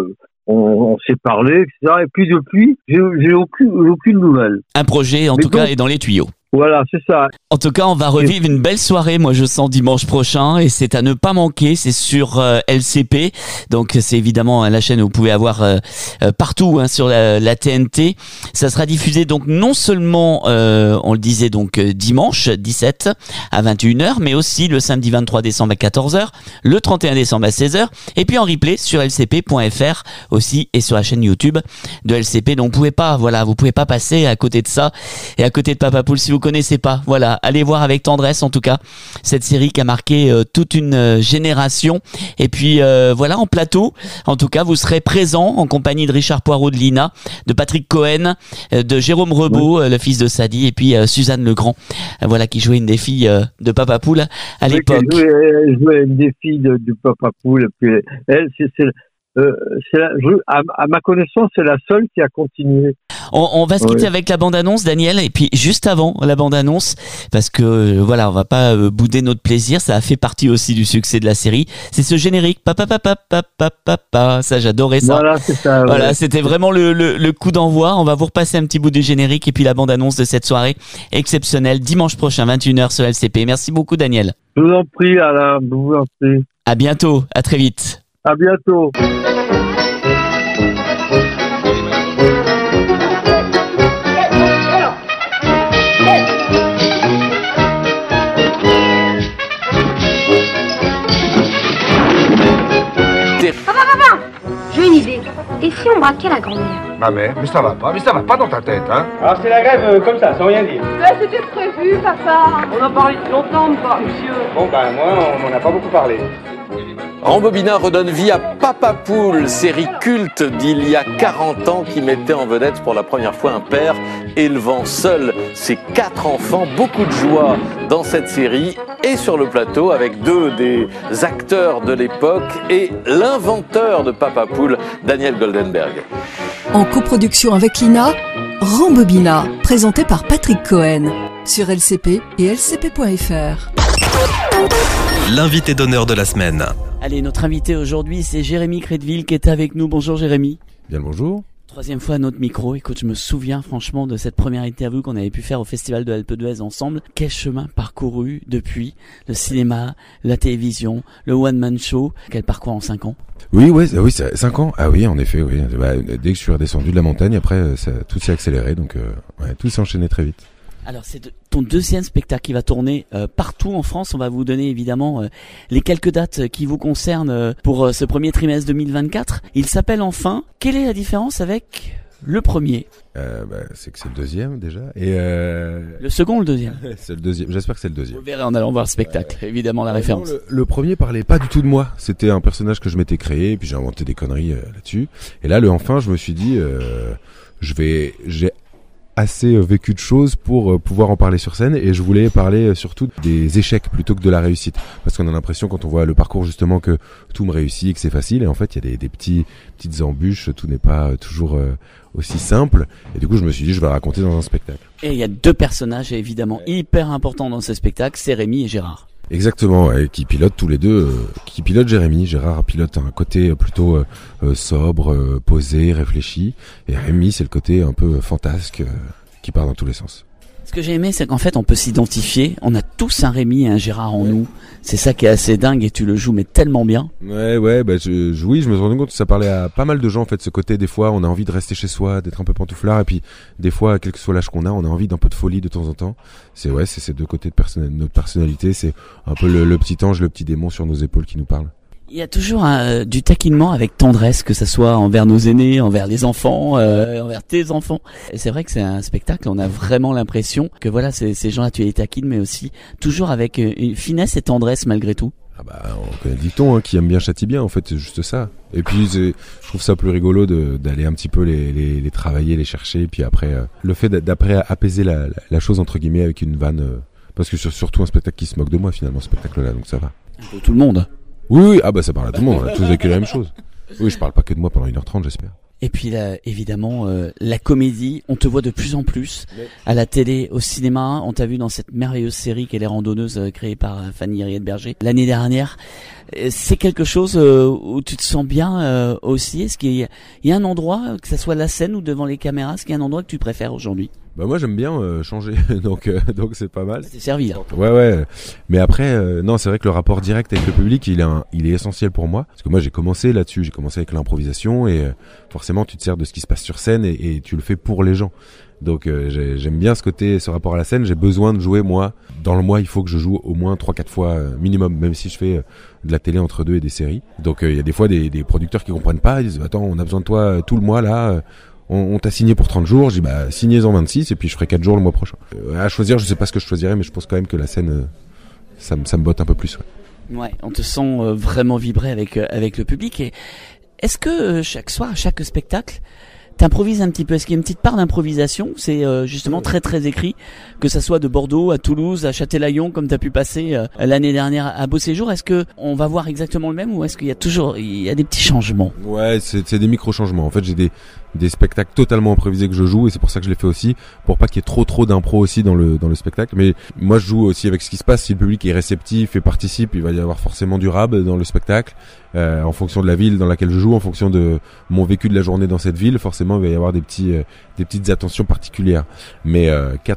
on s'est parlé, etc. Et puis depuis, j'ai aucune nouvelle. Un projet, en tout cas, est dans les tuyaux. Voilà, c'est ça. En tout cas, on va revivre une belle soirée, moi je sens, dimanche prochain, et c'est à ne pas manquer, c'est sur LCP, donc c'est évidemment la chaîne où vous pouvez avoir partout sur la TNT. Ça sera diffusé donc non seulement, on le disait donc dimanche 17 à 21h, mais aussi le samedi 23 décembre à 14h, le 31 décembre à 16h, et puis en replay sur lcp.fr aussi, et sur la chaîne YouTube de LCP, donc vous pouvez pas passer à côté de ça, et à côté de Papa Poule si vous connaissez pas. Voilà, allez voir avec tendresse en tout cas cette série qui a marqué toute une génération. Et puis voilà, en plateau, en tout cas, vous serez présent en compagnie de Richard Poirot de Lina, de Patrick Cohen, de Jérôme Rebaud, le fils de Sadi, et puis Suzanne Legrand, voilà, qui jouait une des filles de Papa Poule à l'époque. Elle jouait une des filles du Papa Poule. Et puis elle, à ma connaissance, c'est la seule qui a continué. On va se quitter avec la bande-annonce, Daniel, et puis juste avant la bande-annonce, parce que voilà, on va pas bouder notre plaisir, ça a fait partie aussi du succès de la série. C'est ce générique, ça j'adorais ça. Voilà, c'est ça. Voilà, ouais. C'était vraiment le coup d'envoi. On va vous repasser un petit bout du générique et puis la bande-annonce de cette soirée exceptionnelle dimanche prochain 21h sur LCP. Merci beaucoup, Daniel. Je vous en prie, Alain, je vous en prie. À bientôt, à très vite. À bientôt. Papa, j'ai une idée. Et si on braquait la grand-mère? Ma mère, mais ça va pas dans ta tête, hein? Alors c'est la grève comme ça, sans rien dire. C'était prévu, papa. On en parlait longtemps, monsieur. Bon moi, on n'en a pas beaucoup parlé. Rambobina redonne vie à Papa Poule, série culte d'il y a 40 ans qui mettait en vedette pour la première fois un père élevant seul ses 4 enfants. Beaucoup de joie dans cette série et sur le plateau avec 2 des acteurs de l'époque et l'inventeur de Papa Poule, Daniel Goldenberg. En coproduction avec Lina, Rambobina, présenté par Patrick Cohen sur LCP et lcp.fr. L'invité d'honneur de la semaine. Allez, notre invité aujourd'hui, c'est Jérémy Crédville qui est avec nous. Bonjour Jérémy. Bien le bonjour. Troisième fois à notre micro. Écoute, je me souviens franchement de cette première interview qu'on avait pu faire au Festival de Alpe d'Huez ensemble. Quel chemin parcouru depuis le cinéma, la télévision, le one-man show. Quel parcours en 5 ans. Oui, c'est 5 ans. Ah oui, en effet, oui. Bah, dès que je suis redescendu de la montagne, après, tout s'est accéléré, donc tout s'est enchaîné très vite. Alors c'est ton deuxième spectacle qui va tourner partout en France. On va vous donner évidemment les quelques dates qui vous concernent pour ce premier trimestre 2024. Il s'appelle Enfin. Quelle est la différence avec le premier? C'est que c'est le deuxième déjà. Et le second ou le deuxième? C'est le deuxième. J'espère que c'est le deuxième. Vous verrez en allant voir le spectacle, évidemment la référence. Non, le premier parlait pas du tout de moi. C'était un personnage que je m'étais créé, et puis j'ai inventé des conneries là-dessus. Et là, le Enfin, je me suis dit, j'ai assez vécu de choses pour pouvoir en parler sur scène, et je voulais parler surtout des échecs plutôt que de la réussite, parce qu'on a l'impression quand on voit le parcours justement que tout me réussit, que c'est facile, et en fait il y a des petites embûches, tout n'est pas toujours aussi simple, et du coup je me suis dit je vais raconter dans un spectacle. Et il y a 2 personnages évidemment hyper importants dans ce spectacle, c'est Rémi et Gérard. Exactement, ouais, qui pilotent tous les deux, qui pilote Jérémy. Gérard pilote un côté plutôt sobre, posé, réfléchi, et Rémi c'est le côté un peu fantasque qui part dans tous les sens. Ce que j'ai aimé, c'est qu'en fait on peut s'identifier, on a tous un Rémi et un Gérard en nous, c'est ça qui est assez dingue, et tu le joues mais tellement bien. Ouais, bah oui, je me suis rendu compte que ça parlait à pas mal de gens en fait, ce côté des fois on a envie de rester chez soi, d'être un peu pantouflard, et puis des fois quel que soit l'âge qu'on a, on a envie d'un peu de folie de temps en temps. C'est ces deux côtés de notre personnalité, c'est un peu le petit ange, le petit démon sur nos épaules qui nous parle. Il y a toujours du taquinement avec tendresse, que ça soit envers nos aînés, envers les enfants, envers tes enfants. Et c'est vrai que c'est un spectacle, on a vraiment l'impression que voilà, ces gens-là, tu les taquines, mais aussi toujours avec une finesse et tendresse malgré tout. Ah bah, on connaît le dicton, qui aime bien châtie bien, en fait, c'est juste ça. Et puis, je trouve ça plus rigolo d'aller un petit peu les travailler, les chercher, et puis après, le fait d'après apaiser la chose, entre guillemets, avec une vanne, parce que surtout un spectacle qui se moque de moi, finalement, ce spectacle-là, donc ça va. Un peu tout le monde. Oui, ah bah ça parle à tout le monde, on a tous vécu la même chose. Oui, je parle pas que de moi pendant 1h30, j'espère. Et puis là, évidemment, la comédie, on te voit de plus en plus à la télé, au cinéma. On t'a vu dans cette merveilleuse série qui est Les Randonneuses, créée par Fanny Henriette-Berger l'année dernière. C'est quelque chose où tu te sens bien aussi. Est-ce qu'il y a un endroit, que ça soit la scène ou devant les caméras, est-ce qu'il y a un endroit que tu préfères aujourd'hui? Bah moi j'aime bien changer, donc c'est pas mal. C'est servi là. Ouais. Mais après, non, c'est vrai que le rapport direct avec le public, il est essentiel pour moi, parce que moi j'ai commencé là-dessus, j'ai commencé avec l'improvisation, et forcément tu te sers de ce qui se passe sur scène et tu le fais pour les gens. Donc j'aime bien ce rapport à la scène. J'ai besoin de jouer, moi. Dans le mois, il faut que je joue au moins 3-4 fois minimum, même si je fais de la télé entre deux et des séries. Donc il y a des fois des producteurs qui comprennent pas, ils disent attends, on a besoin de toi tout le mois là. On t'a signé pour 30 jours, je dis bah signez-en 26 et puis je ferai 4 jours le mois prochain. À choisir, je sais pas ce que je choisirais, mais je pense quand même que la scène, ça me botte un peu plus. Ouais, on te sent vraiment vibrer avec le public. Et est-ce que chaque soir, à chaque spectacle, t'improvises un petit peu? Est-ce qu'il y a une petite part d'improvisation? C'est justement très très écrit, que ça soit de Bordeaux à Toulouse, à Châtelaillon, comme t'as pu passer l'année dernière à Beau Séjour. Est-ce que on va voir exactement le même, ou est-ce qu'il y a des petits changements? Ouais, c'est des micro-changements. En fait, j'ai des spectacles totalement improvisés que je joue, et c'est pour ça que je les fais aussi, pour pas qu'il y ait trop d'impro aussi dans le spectacle. Mais moi je joue aussi avec ce qui se passe. Si le public est réceptif et participe, il va y avoir forcément du rab dans le spectacle, en fonction de la ville dans laquelle je joue, en fonction de mon vécu de la journée dans cette ville, forcément il va y avoir des petites attentions particulières. Mais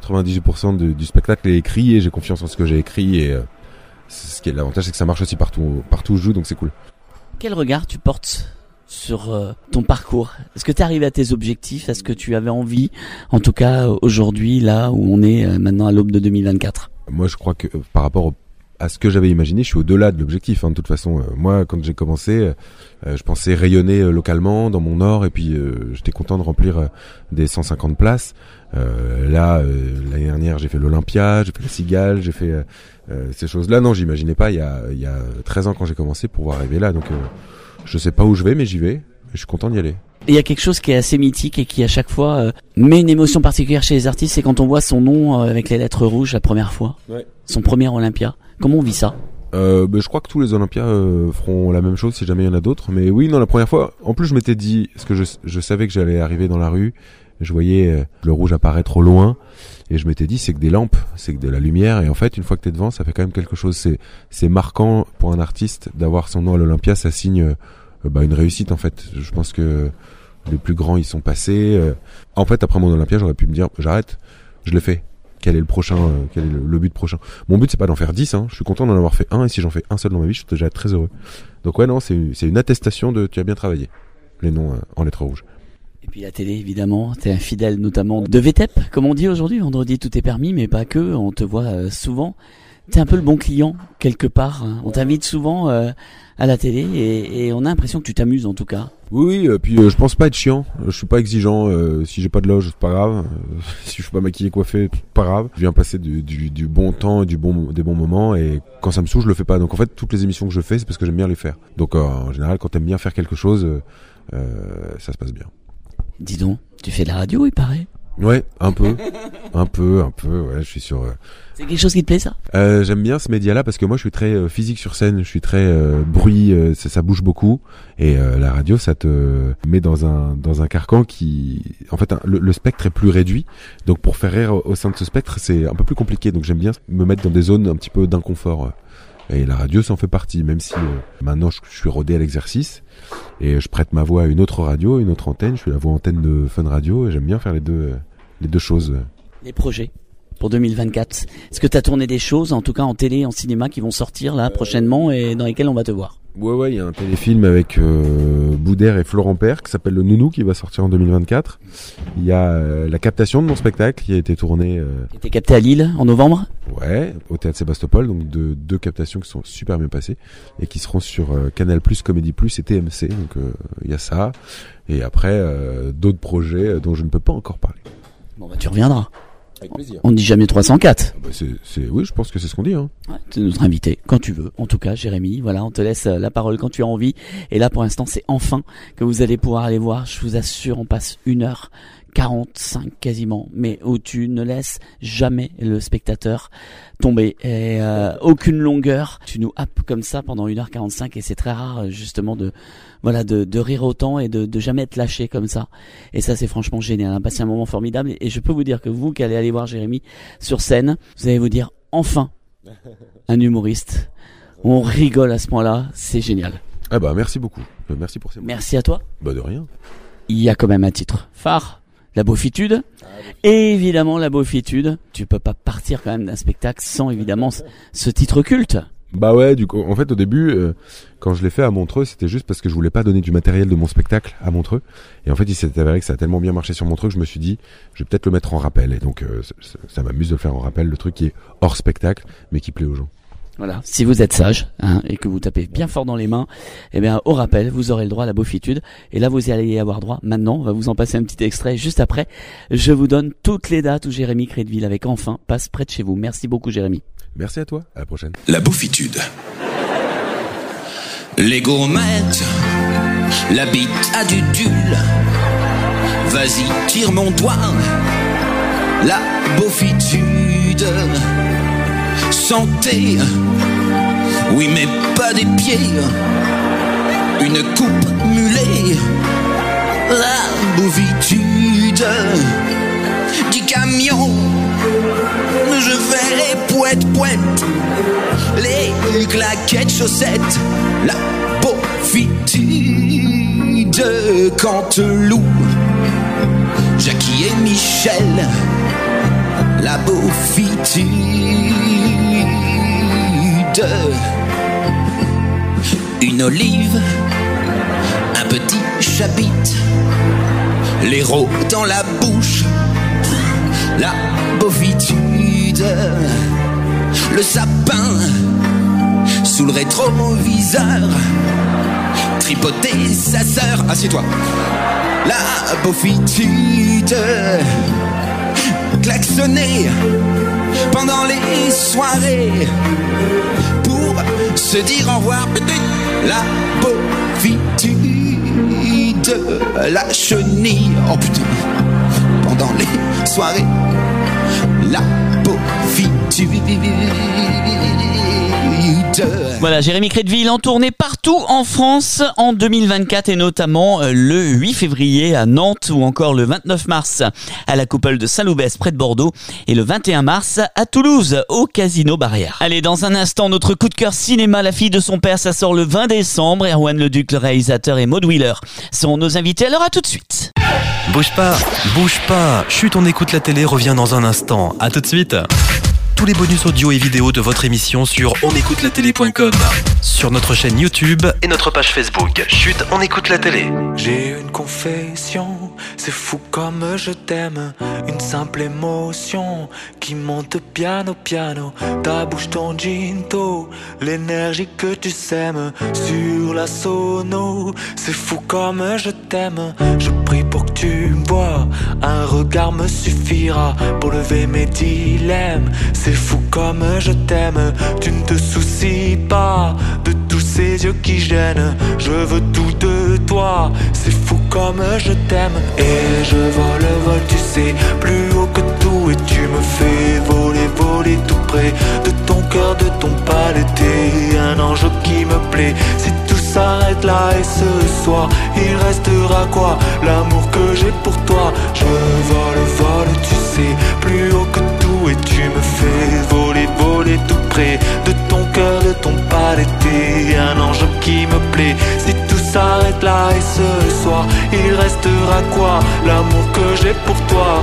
98% du spectacle est écrit, et j'ai confiance en ce que j'ai écrit, et ce qui est l'avantage, c'est que ça marche aussi partout où je joue, donc c'est cool. Quel regard tu portes sur ton parcours? Est-ce que tu es arrivé à tes objectifs? Est-ce que tu avais envie, en tout cas aujourd'hui, là où on est maintenant à l'aube de 2024? Moi je crois que par rapport à ce que j'avais imaginé, je suis au-delà de l'objectif, de toute façon. Moi quand j'ai commencé, je pensais rayonner localement dans mon nord, et puis j'étais content de remplir des 150 places. L'année dernière j'ai fait l'Olympia, j'ai fait la Cigale, j'ai fait ces choses-là. Non, j'imaginais pas il y a 13 ans quand j'ai commencé pouvoir arriver là, donc je sais pas où je vais, mais j'y vais, et je suis content d'y aller. Il y a quelque chose qui est assez mythique et qui à chaque fois met une émotion particulière chez les artistes, c'est quand on voit son nom avec les lettres rouges la première fois. Ouais. Son premier Olympia. Comment on vit ça? Je crois que tous les Olympias feront la même chose si jamais il y en a d'autres. Mais oui, non, la première fois, en plus je m'étais dit, parce que je savais que j'allais arriver dans la rue, je voyais le rouge apparaître au loin, et je m'étais dit c'est que des lampes, c'est que de la lumière, et en fait une fois que t'es devant, ça fait quand même quelque chose. C'est marquant pour un artiste d'avoir son nom à l'Olympia, ça signe une réussite en fait. Je pense que Les plus grands, ils sont passés. En fait, après mon Olympia, j'aurais pu me dire, j'arrête, je l'ai fait. Quel est le prochain, quel est le but prochain? Mon but, c'est pas d'en faire 10, hein. Je suis content d'en avoir fait un, et si j'en fais un seul dans ma vie, je suis déjà très heureux. Donc ouais, non, c'est une attestation de tu as bien travaillé. Les noms en lettres rouges. Et puis la télé, évidemment, t'es un fidèle notamment de VTEP, comme on dit aujourd'hui, vendredi tout est permis, mais pas que, on te voit souvent. T'es un peu le bon client, quelque part, hein. On t'invite souvent à la télé et on a l'impression que tu t'amuses en tout cas. Oui, puis je pense pas être chiant, je suis pas exigeant, si j'ai pas de loge, c'est pas grave, si je suis pas maquillé, coiffé, c'est pas grave. Je viens passer du bon temps et des bons moments, et quand ça me saoule, je le fais pas. Donc en fait, toutes les émissions que je fais, c'est parce que j'aime bien les faire. Donc en général, quand t'aimes bien faire quelque chose, ça se passe bien. Dis donc, tu fais de la radio, il paraît. Ouais, un peu, ouais, je suis sur... C'est quelque chose qui te plaît, ça? J'aime bien ce média-là parce que moi je suis très physique sur scène, je suis très bruit, ça bouge beaucoup, et la radio ça te met dans un carcan qui... En fait, le spectre est plus réduit, donc pour faire rire au sein de ce spectre, c'est un peu plus compliqué, donc j'aime bien me mettre dans des zones un petit peu d'inconfort. Et la radio, ça en fait partie, même si maintenant je suis rodé à l'exercice et je prête ma voix à une autre radio, une autre antenne. Je suis la voix antenne de Fun Radio et j'aime bien faire les deux choses. Les projets pour 2024. Est-ce que tu as tourné des choses, en tout cas en télé, en cinéma, qui vont sortir là prochainement et dans lesquelles on va te voir? Ouais, il y a un téléfilm avec Boudère et Florent Père qui s'appelle Le Nounou qui va sortir en 2024. Il y a la captation de mon spectacle qui a été tournée... Qui a été capté à Lille en novembre? Ouais, au Théâtre Sébastopol, donc deux captations qui sont super bien passées et qui seront sur Canal+, Comédie+, et TMC, donc il y a ça. Et après, d'autres projets dont je ne peux pas encore parler. Bon tu reviendras. Avec plaisir. On ne dit jamais 304. Oui, je pense que c'est ce qu'on dit. Hein. Ouais, tu es notre invité, quand tu veux. En tout cas, Jérémy, voilà, on te laisse la parole quand tu as envie. Et là, pour l'instant, c'est enfin que vous allez pouvoir aller voir. Je vous assure, on passe 1h45 quasiment, mais où tu ne laisses jamais le spectateur tomber. Et aucune longueur. Tu nous happes comme ça pendant 1h45 et c'est très rare, justement, de rire autant et de jamais être lâché comme ça. Et ça, c'est franchement génial, hein. Passer un moment formidable. Et je peux vous dire que vous qui allez aller voir Jérémy sur scène, vous allez vous dire, enfin, un humoriste. On rigole à ce point-là, c'est génial. Ah bah, merci beaucoup. Merci pour ces mots. Merci à toi. Bah, de rien. Il y a quand même un titre phare. La beaufitude. Et évidemment, la beaufitude. Tu peux pas partir quand même d'un spectacle sans évidemment ce titre culte. Bah ouais, du coup, en fait, au début, quand je l'ai fait à Montreux, c'était juste parce que je voulais pas donner du matériel de mon spectacle à Montreux. Et en fait, il s'est avéré que ça a tellement bien marché sur Montreux que je me suis dit, je vais peut-être le mettre en rappel. Et donc, ça m'amuse de le faire en rappel, le truc qui est hors spectacle, mais qui plaît aux gens. Voilà, si vous êtes sage et que vous tapez bien fort dans les mains, eh bien au rappel, vous aurez le droit à la beaufitude. Et là, vous allez y avoir droit maintenant. On va vous en passer un petit extrait juste après. Je vous donne toutes les dates où Jérémy Crédville avec Enfin passe près de chez vous. Merci beaucoup, Jérémy. Merci à toi. À la prochaine. La beaufitude. Les gourmettes, la bite a du dulle. Vas-y, tire mon doigt. La beaufitude. Santé, oui mais pas des pieds, une coupe mulet, la beaufitude du camion, je fais poète, les claquettes chaussettes, la beaufitude, Canteloup, Jackie et Michel, la beaufitude. Une olive, un petit chabit, l'héros dans la bouche, la beaufitude, le sapin sous le rétroviseur, tripoter sa sœur, assieds-toi, la beaufitude, klaxonner pendant les soirées pour se dire au revoir, la beaufitude, la chenille, oh putain, pendant les soirées, la beaufitude. Voilà, Jérémy Crédville en tournée partout en France en 2024 et notamment le 8 février à Nantes ou encore le 29 mars à la Coupole de Saint-Loubès près de Bordeaux et le 21 mars à Toulouse au Casino Barrière. Allez, dans un instant, notre coup de cœur cinéma, La fille de son père, ça sort le 20 décembre. Erwan Leduc, le réalisateur, et Maud Wheeler seront nos invités. Alors à tout de suite. Bouge pas. Chut, on écoute la télé revient dans un instant. À tout de suite. Tous les bonus audio et vidéo de votre émission sur onécoutelatélé.com, sur notre chaîne YouTube et notre page Facebook. Chut, on écoute la télé. J'ai une confession, c'est fou comme je t'aime. Une simple émotion qui monte piano piano. Ta bouche, ton ginto, l'énergie que tu sèmes sur la sono. C'est fou comme je t'aime. Je prie pour que tu me vois. Un regard me suffira pour lever mes dilemmes. C'est fou comme je t'aime. Tu ne te soucies pas de tous ces yeux qui gênent. Je veux tout de toi. C'est fou comme je t'aime. Et je vole, tu sais, plus haut que tout. Et tu me fais voler tout près de ton cœur, de ton palais. T'es un ange qui me plaît. Si tout s'arrête là et ce soir, il restera quoi? L'amour que j'ai pour toi. Je vole, tu sais, plus haut que tout. Et tu me fais voler tout près de ton cœur, de ton palais. T'es un ange qui me plaît. Si tout s'arrête là et ce soir, il restera quoi? L'amour que j'ai pour toi.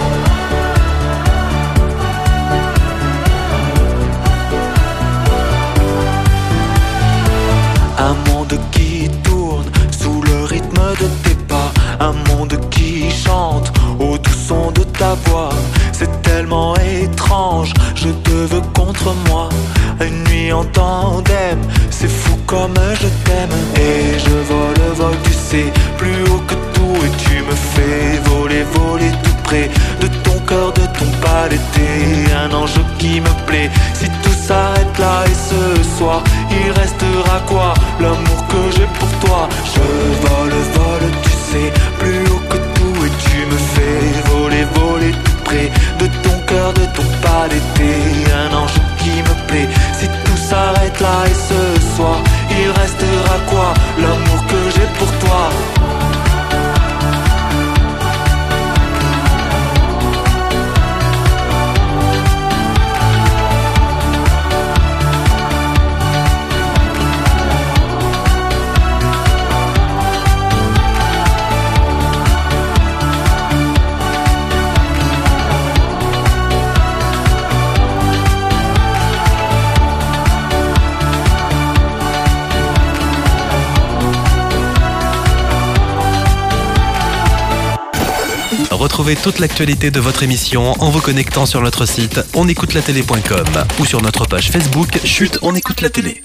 Un monde qui tourne sous le rythme de tes pas. Un monde qui chante au doux son de ta voix. C'est tellement étrange, je te veux contre moi. Une nuit en tandem, c'est fou comme je t'aime. Et je vole, tu sais, plus haut que tout. Et tu me fais voler tout près de ton cœur, de ton palais. T'es un ange qui me plaît. Si tout s'arrête là et ce soir, il restera quoi? L'amour que j'ai pour toi. Je vole, tu sais, plus haut que tout. Et tu me fais voler tout près de ton cœur, de ton palais. T'es un ange qui me plaît. Si tout s'arrête là et ce soir, il restera quoi? L'amour que j'ai pour toi. Retrouvez toute l'actualité de votre émission en vous connectant sur notre site onécoutelatélé.com ou sur notre page Facebook Chut, on écoute la télé.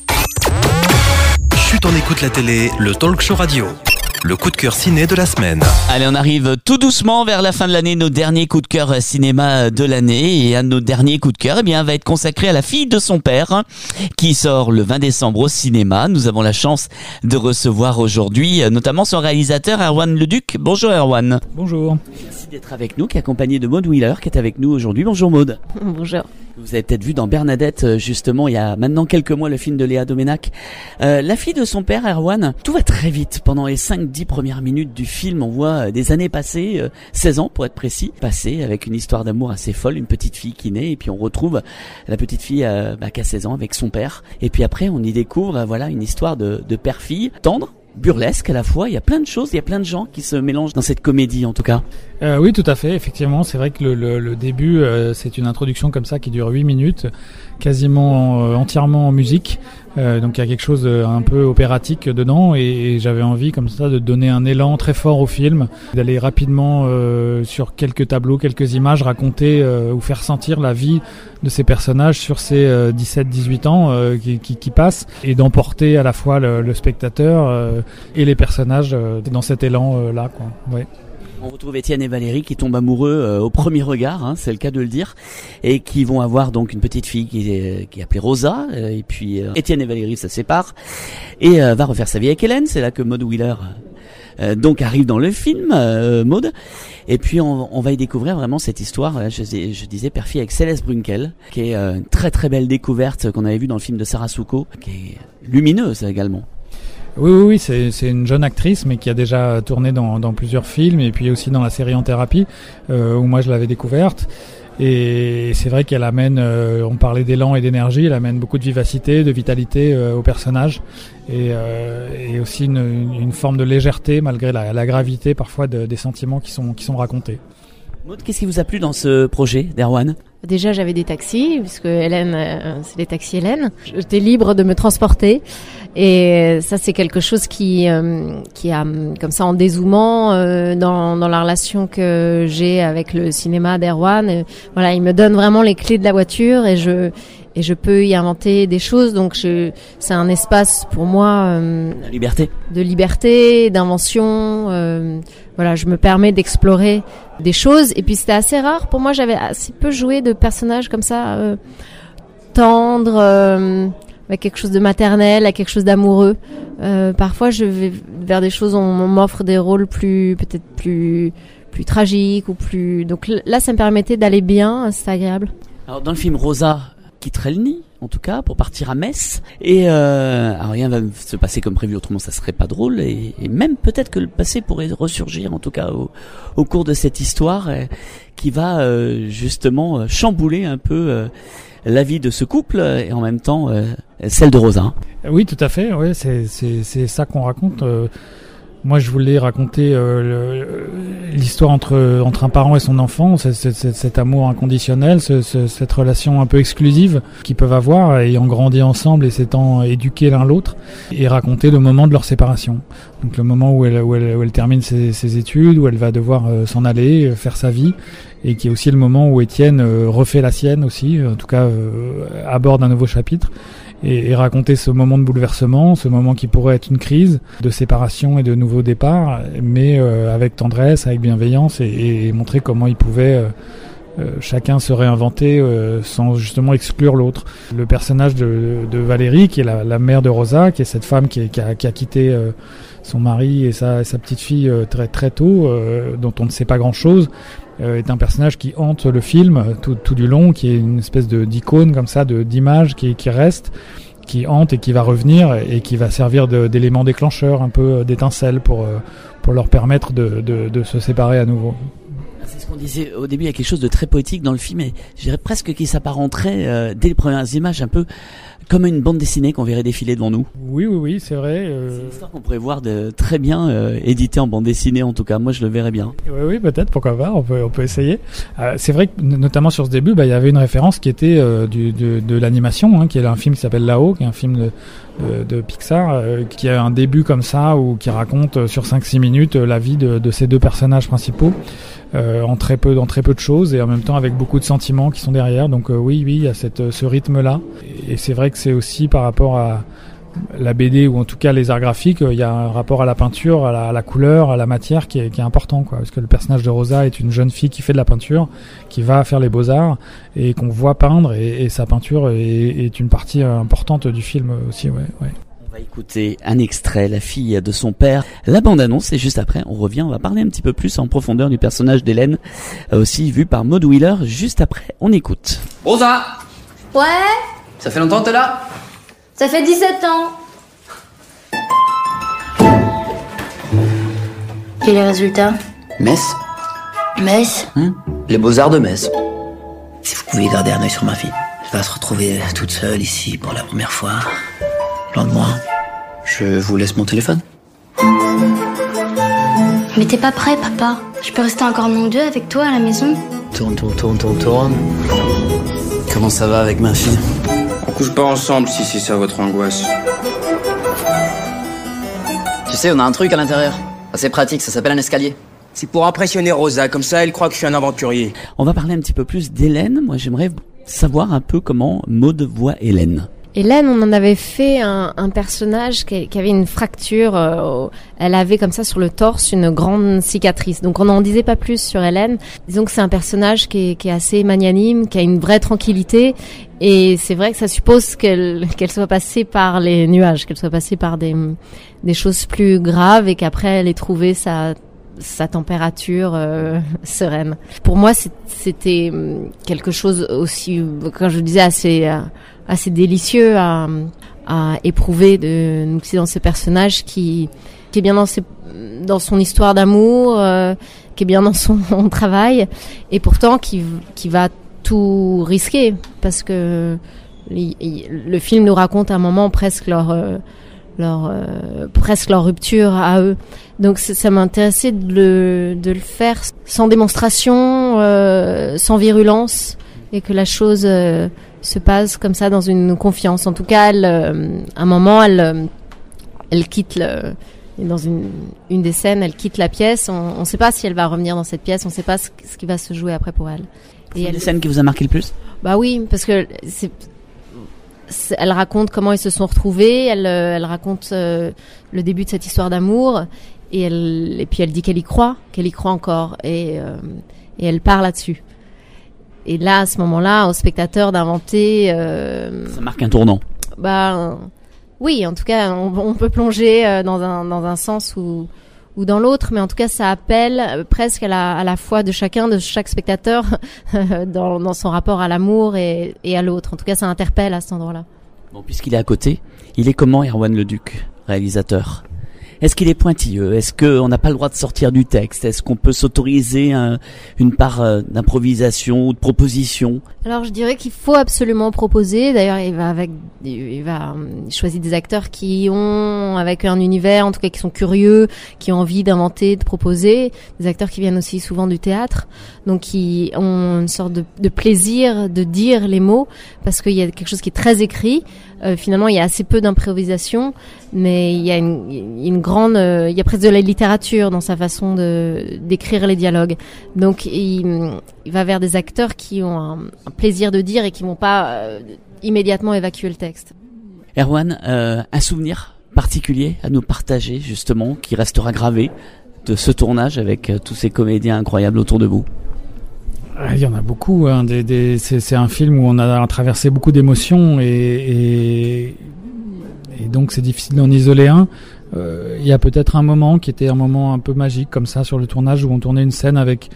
Chut, on écoute la télé, le talk show radio. Le coup de cœur ciné de la semaine. Allez, on arrive tout doucement vers la fin de l'année. Nos derniers coups de cœur cinéma de l'année. Et un de nos derniers coups de cœur, va être consacré à La fille de son père, qui sort le 20 décembre au cinéma. Nous avons la chance de recevoir aujourd'hui, notamment son réalisateur Erwan Leduc. Bonjour Erwan. Bonjour. Merci d'être avec nous, qui est accompagné de Maud Wheeler, qui est avec nous aujourd'hui. Bonjour Maud. Bonjour. Vous avez peut-être vu dans Bernadette, justement, il y a maintenant quelques mois, le film de Léa Doménac. La fille de son père, Erwan, tout va très vite. Pendant les 5-10 premières minutes du film, on voit des années passées, 16 ans pour être précis, passées avec une histoire d'amour assez folle, une petite fille qui naît, et puis on retrouve la petite fille qui a 16 ans avec son père. Et puis après, on y découvre une histoire de père-fille tendre, burlesque à la fois. Il y a plein de choses, il y a plein de gens qui se mélangent dans cette comédie en tout cas. Oui, tout à fait, effectivement. C'est vrai que le début, c'est une introduction comme ça qui dure 8 minutes, quasiment entièrement en musique. Donc il y a quelque chose un peu opératique dedans et j'avais envie comme ça de donner un élan très fort au film, d'aller rapidement sur quelques tableaux, quelques images, raconter ou faire sentir la vie de ces personnages sur ces 17-18 ans qui passent et d'emporter à la fois le spectateur et les personnages dans cet élan là quoi. Ouais. On retrouve Étienne et Valérie qui tombent amoureux au premier regard, c'est le cas de le dire, et qui vont avoir donc une petite fille qui est appelée Rosa, et puis Étienne et Valérie se séparent, et va refaire sa vie avec Hélène. C'est là que Maud Wheeler donc arrive dans le film, Maud. Et puis on va y découvrir vraiment cette histoire, je disais père-fille avec Céleste Brunkel, qui est une très très belle découverte qu'on avait vue dans le film de Sarah Souko, qui est lumineuse également. Oui, c'est une jeune actrice, mais qui a déjà tourné dans plusieurs films, et puis aussi dans la série En Thérapie, où moi je l'avais découverte. Et c'est vrai qu'elle amène, on parlait d'élan et d'énergie, elle amène beaucoup de vivacité, de vitalité au personnage, et aussi une forme de légèreté malgré la gravité parfois des sentiments qui sont racontés. Maud, qu'est-ce qui vous a plu dans ce projet d'Erwan ? Déjà, j'avais des taxis, puisque Hélène, c'est les taxis Hélène. J'étais libre de me transporter. Et ça, c'est quelque chose qui a, comme ça, en dézoomant, dans la relation que j'ai avec le cinéma d'Erwan. Voilà, il me donne vraiment les clés de la voiture et je peux y inventer des choses. Donc, c'est un espace pour moi, de liberté, d'invention. Voilà, je me permets d'explorer des choses. Et puis, c'était assez rare. Pour moi, j'avais assez peu joué de personnages comme ça, tendres, avec quelque chose de maternel, à quelque chose d'amoureux. Parfois, je vais vers des choses où on m'offre des rôles peut-être plus tragiques ou plus. Donc là, ça me permettait d'aller bien. C'était agréable. Alors, dans le film, Rosa quitterait le nid, en tout cas, pour partir à Metz. Et alors rien va se passer comme prévu, autrement ça serait pas drôle. Et même peut-être que le passé pourrait ressurgir, en tout cas au cours de cette histoire, qui va justement chambouler un peu la vie de ce couple et en même temps celle de Rosa. Oui, tout à fait. Ouais, c'est ça qu'on raconte. Moi, je voulais raconter l'histoire entre un parent et son enfant, cet amour inconditionnel, cette relation un peu exclusive qu'ils peuvent avoir, ayant grandi ensemble et s'étant éduqués l'un l'autre, et raconter le moment de leur séparation. Donc le moment où elle termine ses études, où elle va devoir s'en aller, faire sa vie, et qui est aussi le moment où Étienne refait la sienne aussi, en tout cas aborde un nouveau chapitre. Et raconter ce moment de bouleversement, ce moment qui pourrait être une crise de séparation et de nouveau départ, mais avec tendresse, avec bienveillance, et montrer comment ils pouvaient chacun se réinventer sans justement exclure l'autre. Le personnage de Valérie, qui est la mère de Rosa, qui est cette femme qui a quitté son mari et sa petite fille très très tôt, dont on ne sait pas grand-chose, est un personnage qui hante le film tout du long, qui est une espèce d'icône comme ça, d'image qui reste, qui hante et qui va revenir et qui va servir d'élément déclencheur, un peu d'étincelle pour leur permettre de se séparer à nouveau. C'est ce qu'on disait au début, il y a quelque chose de très poétique dans le film, et je dirais presque qu'il s'apparenterait dès les premières images un peu comme une bande dessinée qu'on verrait défiler devant nous. Oui, c'est vrai. C'est une histoire qu'on pourrait voir très bien éditée en bande dessinée, en tout cas. Moi, je le verrais bien. Oui, peut-être, pourquoi pas, on peut essayer. C'est vrai que, notamment sur ce début, il y avait une référence qui était de l'animation, qui est un film qui s'appelle Là-haut, qui est un film de Pixar, qui a un début comme ça, ou qui raconte sur 5-6 minutes la vie de ces deux personnages principaux, dans très peu de choses, et en même temps avec beaucoup de sentiments qui sont derrière. Donc oui, il y a ce rythme-là. Et c'est vrai que c'est aussi par rapport à la BD, ou en tout cas les arts graphiques, il y a un rapport à la peinture, à la couleur, à la matière qui est important, quoi. Parce que le personnage de Rosa est une jeune fille qui fait de la peinture, qui va faire les beaux-arts, et qu'on voit peindre, et sa peinture est une partie importante du film aussi, ouais. On va écouter un extrait, La fille de son père, la bande-annonce, et juste après on revient, on va parler un petit peu plus en profondeur du personnage d'Hélène, aussi vu par Maud Wheeler. Juste après, on écoute. Rosa! Ouais? Ça fait longtemps que t'es là? Ça fait 17 ans. Et les résultats? Metz? Metz? Les Beaux-Arts de Metz. Si vous pouviez garder un œil sur ma fille. Elle va se retrouver toute seule ici pour la première fois. Loin de moi. Je vous laisse mon téléphone. Mais t'es pas prêt, papa. Je peux rester encore un an ou deux avec toi à la maison? Tourne. Comment ça va avec ma fille? On couche pas ensemble si c'est ça votre angoisse. Tu sais, on a un truc à l'intérieur. C'est pratique, ça s'appelle un escalier. C'est pour impressionner Rosa, comme ça elle croit que je suis un aventurier. On va parler un petit peu plus d'Hélène. Moi j'aimerais savoir un peu comment Maud voit Hélène. Hélène, on en avait fait un personnage qui avait une fracture. Elle avait comme ça sur le torse une grande cicatrice. Donc on n'en disait pas plus sur Hélène. Disons que c'est un personnage qui est assez magnanime, qui a une vraie tranquillité. Et c'est vrai que ça suppose qu'elle soit passée par les nuages, qu'elle soit passée par des choses plus graves et qu'après elle ait trouvé sa température sereine. Pour moi, c'était quelque chose aussi, quand je disais, assez délicieux à éprouver de nous dans ce personnage qui est bien dans son histoire d'amour, qui est bien dans son travail, et pourtant qui va tout risquer, parce que le film nous raconte à un moment presque leur rupture à eux. Donc ça m'intéressait de le faire sans démonstration, sans virulence, et que la chose se passe comme ça dans une confiance. En tout cas, à un moment, elle quitte dans une des scènes, elle quitte la pièce. On ne sait pas si elle va revenir dans cette pièce. On ne sait pas ce qui va se jouer après pour elle. C'est une scène qui vous a marqué le plus ? Bah oui, parce que elle raconte comment ils se sont retrouvés. Elle raconte le début de cette histoire d'amour, et puis elle dit qu'elle y croit encore, et elle part là-dessus. Et là, à ce moment-là, au spectateur d'inventer. Ça marque un tournant. Bah oui, en tout cas, on peut plonger dans un sens ou dans l'autre, mais en tout cas, ça appelle presque à la foi de chaque spectateur dans son rapport à l'amour et à l'autre. En tout cas, ça interpelle à cet endroit-là. Bon, puisqu'il est à côté, il est comment, Erwan Leduc, réalisateur ? Est-ce qu'il est pointilleux ? Est-ce qu'on n'a pas le droit de sortir du texte ? Est-ce qu'on peut s'autoriser une part d'improvisation ou de proposition ? Alors je dirais qu'il faut absolument proposer. D'ailleurs, il va choisir des acteurs qui ont avec eux un univers, en tout cas qui sont curieux, qui ont envie d'inventer, de proposer. Des acteurs qui viennent aussi souvent du théâtre, donc qui ont une sorte de plaisir de dire les mots, parce qu'il y a quelque chose qui est très écrit. Finalement, il y a assez peu d'improvisation, mais il y a une grande, il y a presque de la littérature dans sa façon d'écrire les dialogues. Donc, il va vers des acteurs qui ont un plaisir de dire et qui vont pas immédiatement évacuer le texte. Erwan, un souvenir particulier à nous partager, justement, qui restera gravé de ce tournage avec tous ces comédiens incroyables autour de vous? Il y en a beaucoup. Hein. C'est un film où on a traversé beaucoup d'émotions et donc c'est difficile d'en isoler un. Il y a peut-être un moment qui était un moment un peu magique comme ça sur le tournage où on tournait une scène avec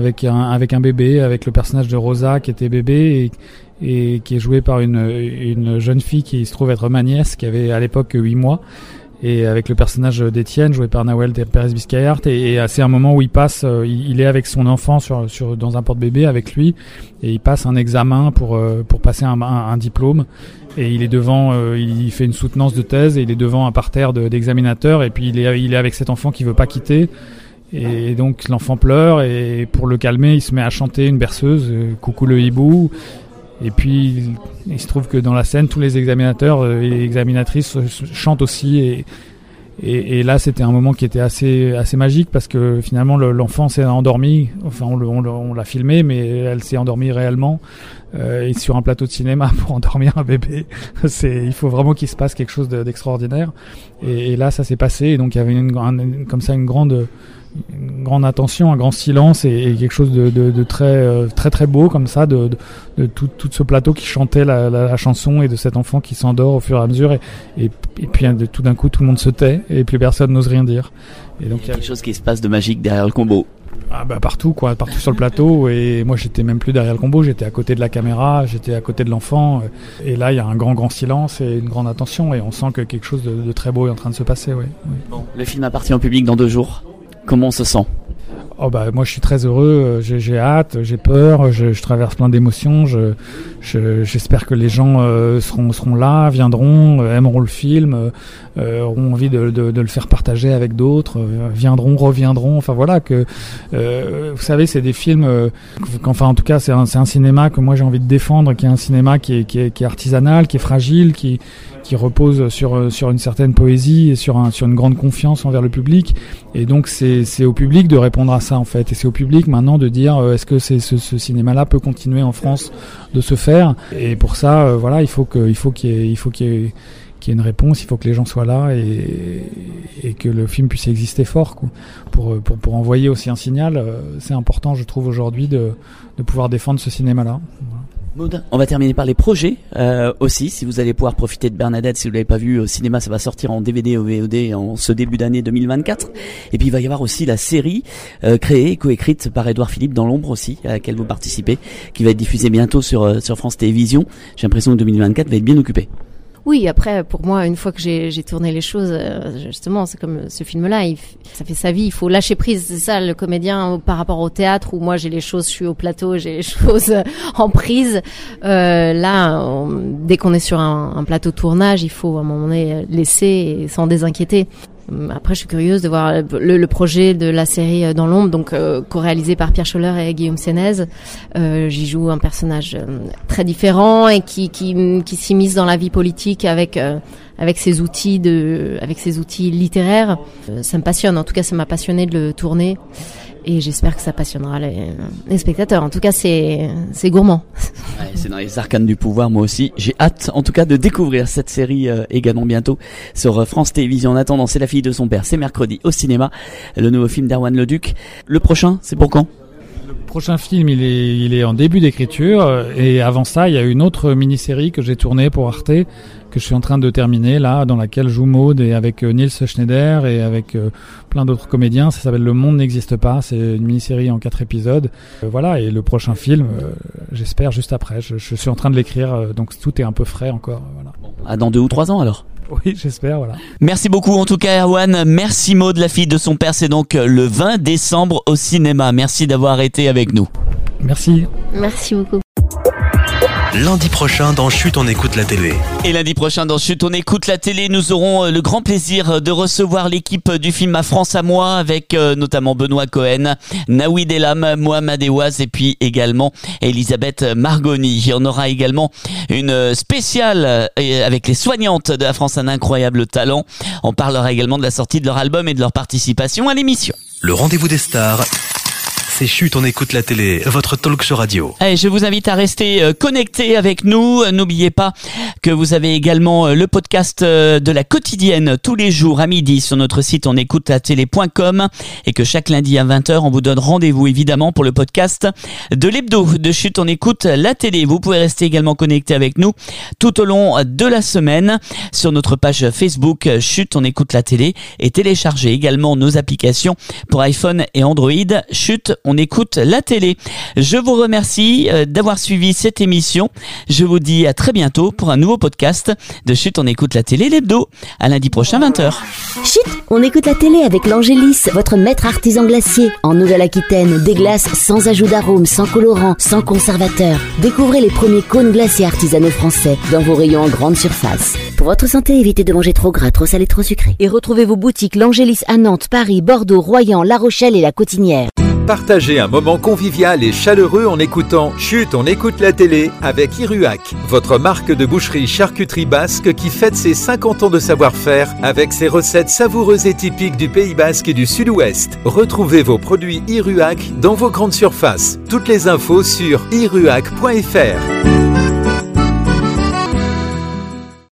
un bébé, avec le personnage de Rosa qui était bébé et qui est joué par une jeune fille qui se trouve être ma nièce, qui avait à l'époque 8 mois. Et avec le personnage d'Étienne, joué par Nahuel Pérez-Biscayart, et c'est un moment où il passe, il est avec son enfant dans un porte-bébé avec lui, et il passe un examen pour passer un diplôme, et il est devant, il fait une soutenance de thèse, et il est devant un parterre d'examinateurs, et puis il est avec cet enfant qui veut pas quitter, et donc l'enfant pleure, et pour le calmer, il se met à chanter une berceuse, Coucou le hibou. Et puis, il se trouve que dans la scène, tous les examinateurs et les examinatrices chantent aussi. Et là, c'était un moment qui était assez magique parce que finalement, l'enfant s'est endormi. Enfin, on l'a filmé, mais elle s'est endormie réellement. Et sur un plateau de cinéma pour endormir un bébé, il faut vraiment qu'il se passe quelque chose d'extraordinaire. Et là, ça s'est passé. Et donc, il y avait comme ça une grande attention, un grand silence et quelque chose de très très très beau comme ça de tout ce plateau qui chantait la chanson et de cet enfant qui s'endort au fur et à mesure et puis tout d'un coup tout le monde se tait et plus personne n'ose rien dire. Et donc il y a quelque chose qui se passe de magique derrière le combo. Ah bah partout sur le plateau, et moi j'étais même plus derrière le combo, j'étais à côté de la caméra, j'étais à côté de l'enfant, et là il y a un grand silence et une grande attention et on sent que quelque chose de très beau est en train de se passer. Oui. Bon, le film appartient au public dans 2 jours. Comment on se sent? Oh bah moi je suis très heureux, j'ai hâte, j'ai peur, je traverse plein d'émotions, j'espère que les gens seront là, viendront, aimeront le film, auront envie de le faire partager avec d'autres, viendront, reviendront, enfin voilà que vous savez c'est des films enfin en tout cas c'est un cinéma que moi j'ai envie de défendre, qui est un cinéma qui est artisanal, qui est fragile, qui repose sur une certaine poésie et sur une grande confiance envers le public, et donc c'est au public de répondre à ça. ça en fait. Et c'est au public maintenant de dire est-ce que ce cinéma-là peut continuer en France de se faire. Et pour ça, voilà, il faut qu'il y ait une réponse, il faut que les gens soient là et que le film puisse exister fort, quoi. Pour envoyer aussi un signal. C'est important, je trouve, aujourd'hui de pouvoir défendre ce cinéma-là. Voilà. Maud, on va terminer par les projets aussi. Si vous allez pouvoir profiter de Bernadette, si vous l'avez pas vu au cinéma, ça va sortir en DVD ou VOD en ce début d'année 2024. Et puis il va y avoir aussi la série créée et coécrite par Édouard Philippe, Dans l'ombre aussi, à laquelle vous participez, qui va être diffusée bientôt sur France Télévisions. J'ai l'impression que 2024 va être bien occupé. Oui, après, pour moi, une fois que j'ai tourné les choses, justement, c'est comme ce film-là, ça fait sa vie, il faut lâcher prise. C'est ça, le comédien, par rapport au théâtre, où moi, j'ai les choses, je suis au plateau, j'ai les choses en prise. Là, dès qu'on est sur un plateau de tournage, il faut, à un moment donné, laisser et s'en désinquiéter. Après, je suis curieuse de voir le projet de la série Dans l'ombre, donc co-réalisé par Pierre Scholler et Guillaume Sénez. J'y joue un personnage très différent et qui s'immisce dans la vie politique avec ses outils littéraires. Ça me passionne. En tout cas, ça m'a passionné de le tourner. Et j'espère que ça passionnera les spectateurs. En tout cas, c'est gourmand. Ouais, c'est dans les arcanes du pouvoir, moi aussi. J'ai hâte, en tout cas, de découvrir cette série également bientôt sur France Télévisions. En attendant, c'est La fille de son père. C'est mercredi au cinéma. Le nouveau film d'Erwan Leduc. Le prochain, c'est pour quand ? Le prochain film, il est en début d'écriture. Et avant ça, il y a une autre mini-série que j'ai tournée pour Arte, que je suis en train de terminer là, dans laquelle joue Maud et avec Niels Schneider et avec plein d'autres comédiens. Ça s'appelle Le Monde n'existe pas. C'est une mini-série en 4 épisodes. Voilà, et le prochain film, j'espère juste après. Je suis en train de l'écrire, donc tout est un peu frais encore. Voilà. Ah, dans 2 ou 3 ans alors ? Oui, j'espère, voilà. Merci beaucoup en tout cas Erwan, merci Maud, La fille de son père, c'est donc le 20 décembre au cinéma. Merci d'avoir été avec nous. Merci. Merci beaucoup. Lundi prochain dans Chut, on écoute la télé. Et lundi prochain dans Chut, on écoute la télé, nous aurons le grand plaisir de recevoir l'équipe du film Ma France à moi avec notamment Benoît Cohen, Naoui Delam, Mohamed Ewaz et puis également Elisabeth Margoni. On aura également une spéciale avec les soignantes de la France, un incroyable talent. On parlera également de la sortie de leur album et de leur participation à l'émission. Le rendez-vous des stars, c'est Chut, on écoute la télé, votre talk show radio. Allez, je vous invite à rester connectés avec nous. N'oubliez pas que vous avez également le podcast de la quotidienne tous les jours à midi sur notre site onécoutelatélé.com et que chaque lundi à 20h, on vous donne rendez-vous évidemment pour le podcast de l'hebdo de Chut, on écoute la télé. Vous pouvez rester également connectés avec nous tout au long de la semaine sur notre page Facebook Chut, on écoute la télé et télécharger également nos applications pour iPhone et Android. Chut, on écoute la télé. Je vous remercie d'avoir suivi cette émission. Je vous dis à très bientôt pour un nouveau podcast de Chut, on écoute la télé, l'hebdo. À lundi prochain, 20h. Chut, on écoute la télé avec l'Angélis, votre maître artisan glacier. En Nouvelle-Aquitaine, des glaces sans ajout d'arôme, sans colorant, sans conservateur. Découvrez les premiers cônes glaciers artisanaux français dans vos rayons en grande surface. Pour votre santé, évitez de manger trop gras, trop salé, trop sucré. Et retrouvez vos boutiques l'Angélis à Nantes, Paris, Bordeaux, Royan, La Rochelle et La Cotinière. Partagez un moment convivial et chaleureux en écoutant Chut, on écoute la télé avec Iruhac, votre marque de boucherie charcuterie basque qui fête ses 50 ans de savoir-faire avec ses recettes savoureuses et typiques du Pays Basque et du Sud-Ouest. Retrouvez vos produits Iruhac dans vos grandes surfaces. Toutes les infos sur iruhac.fr.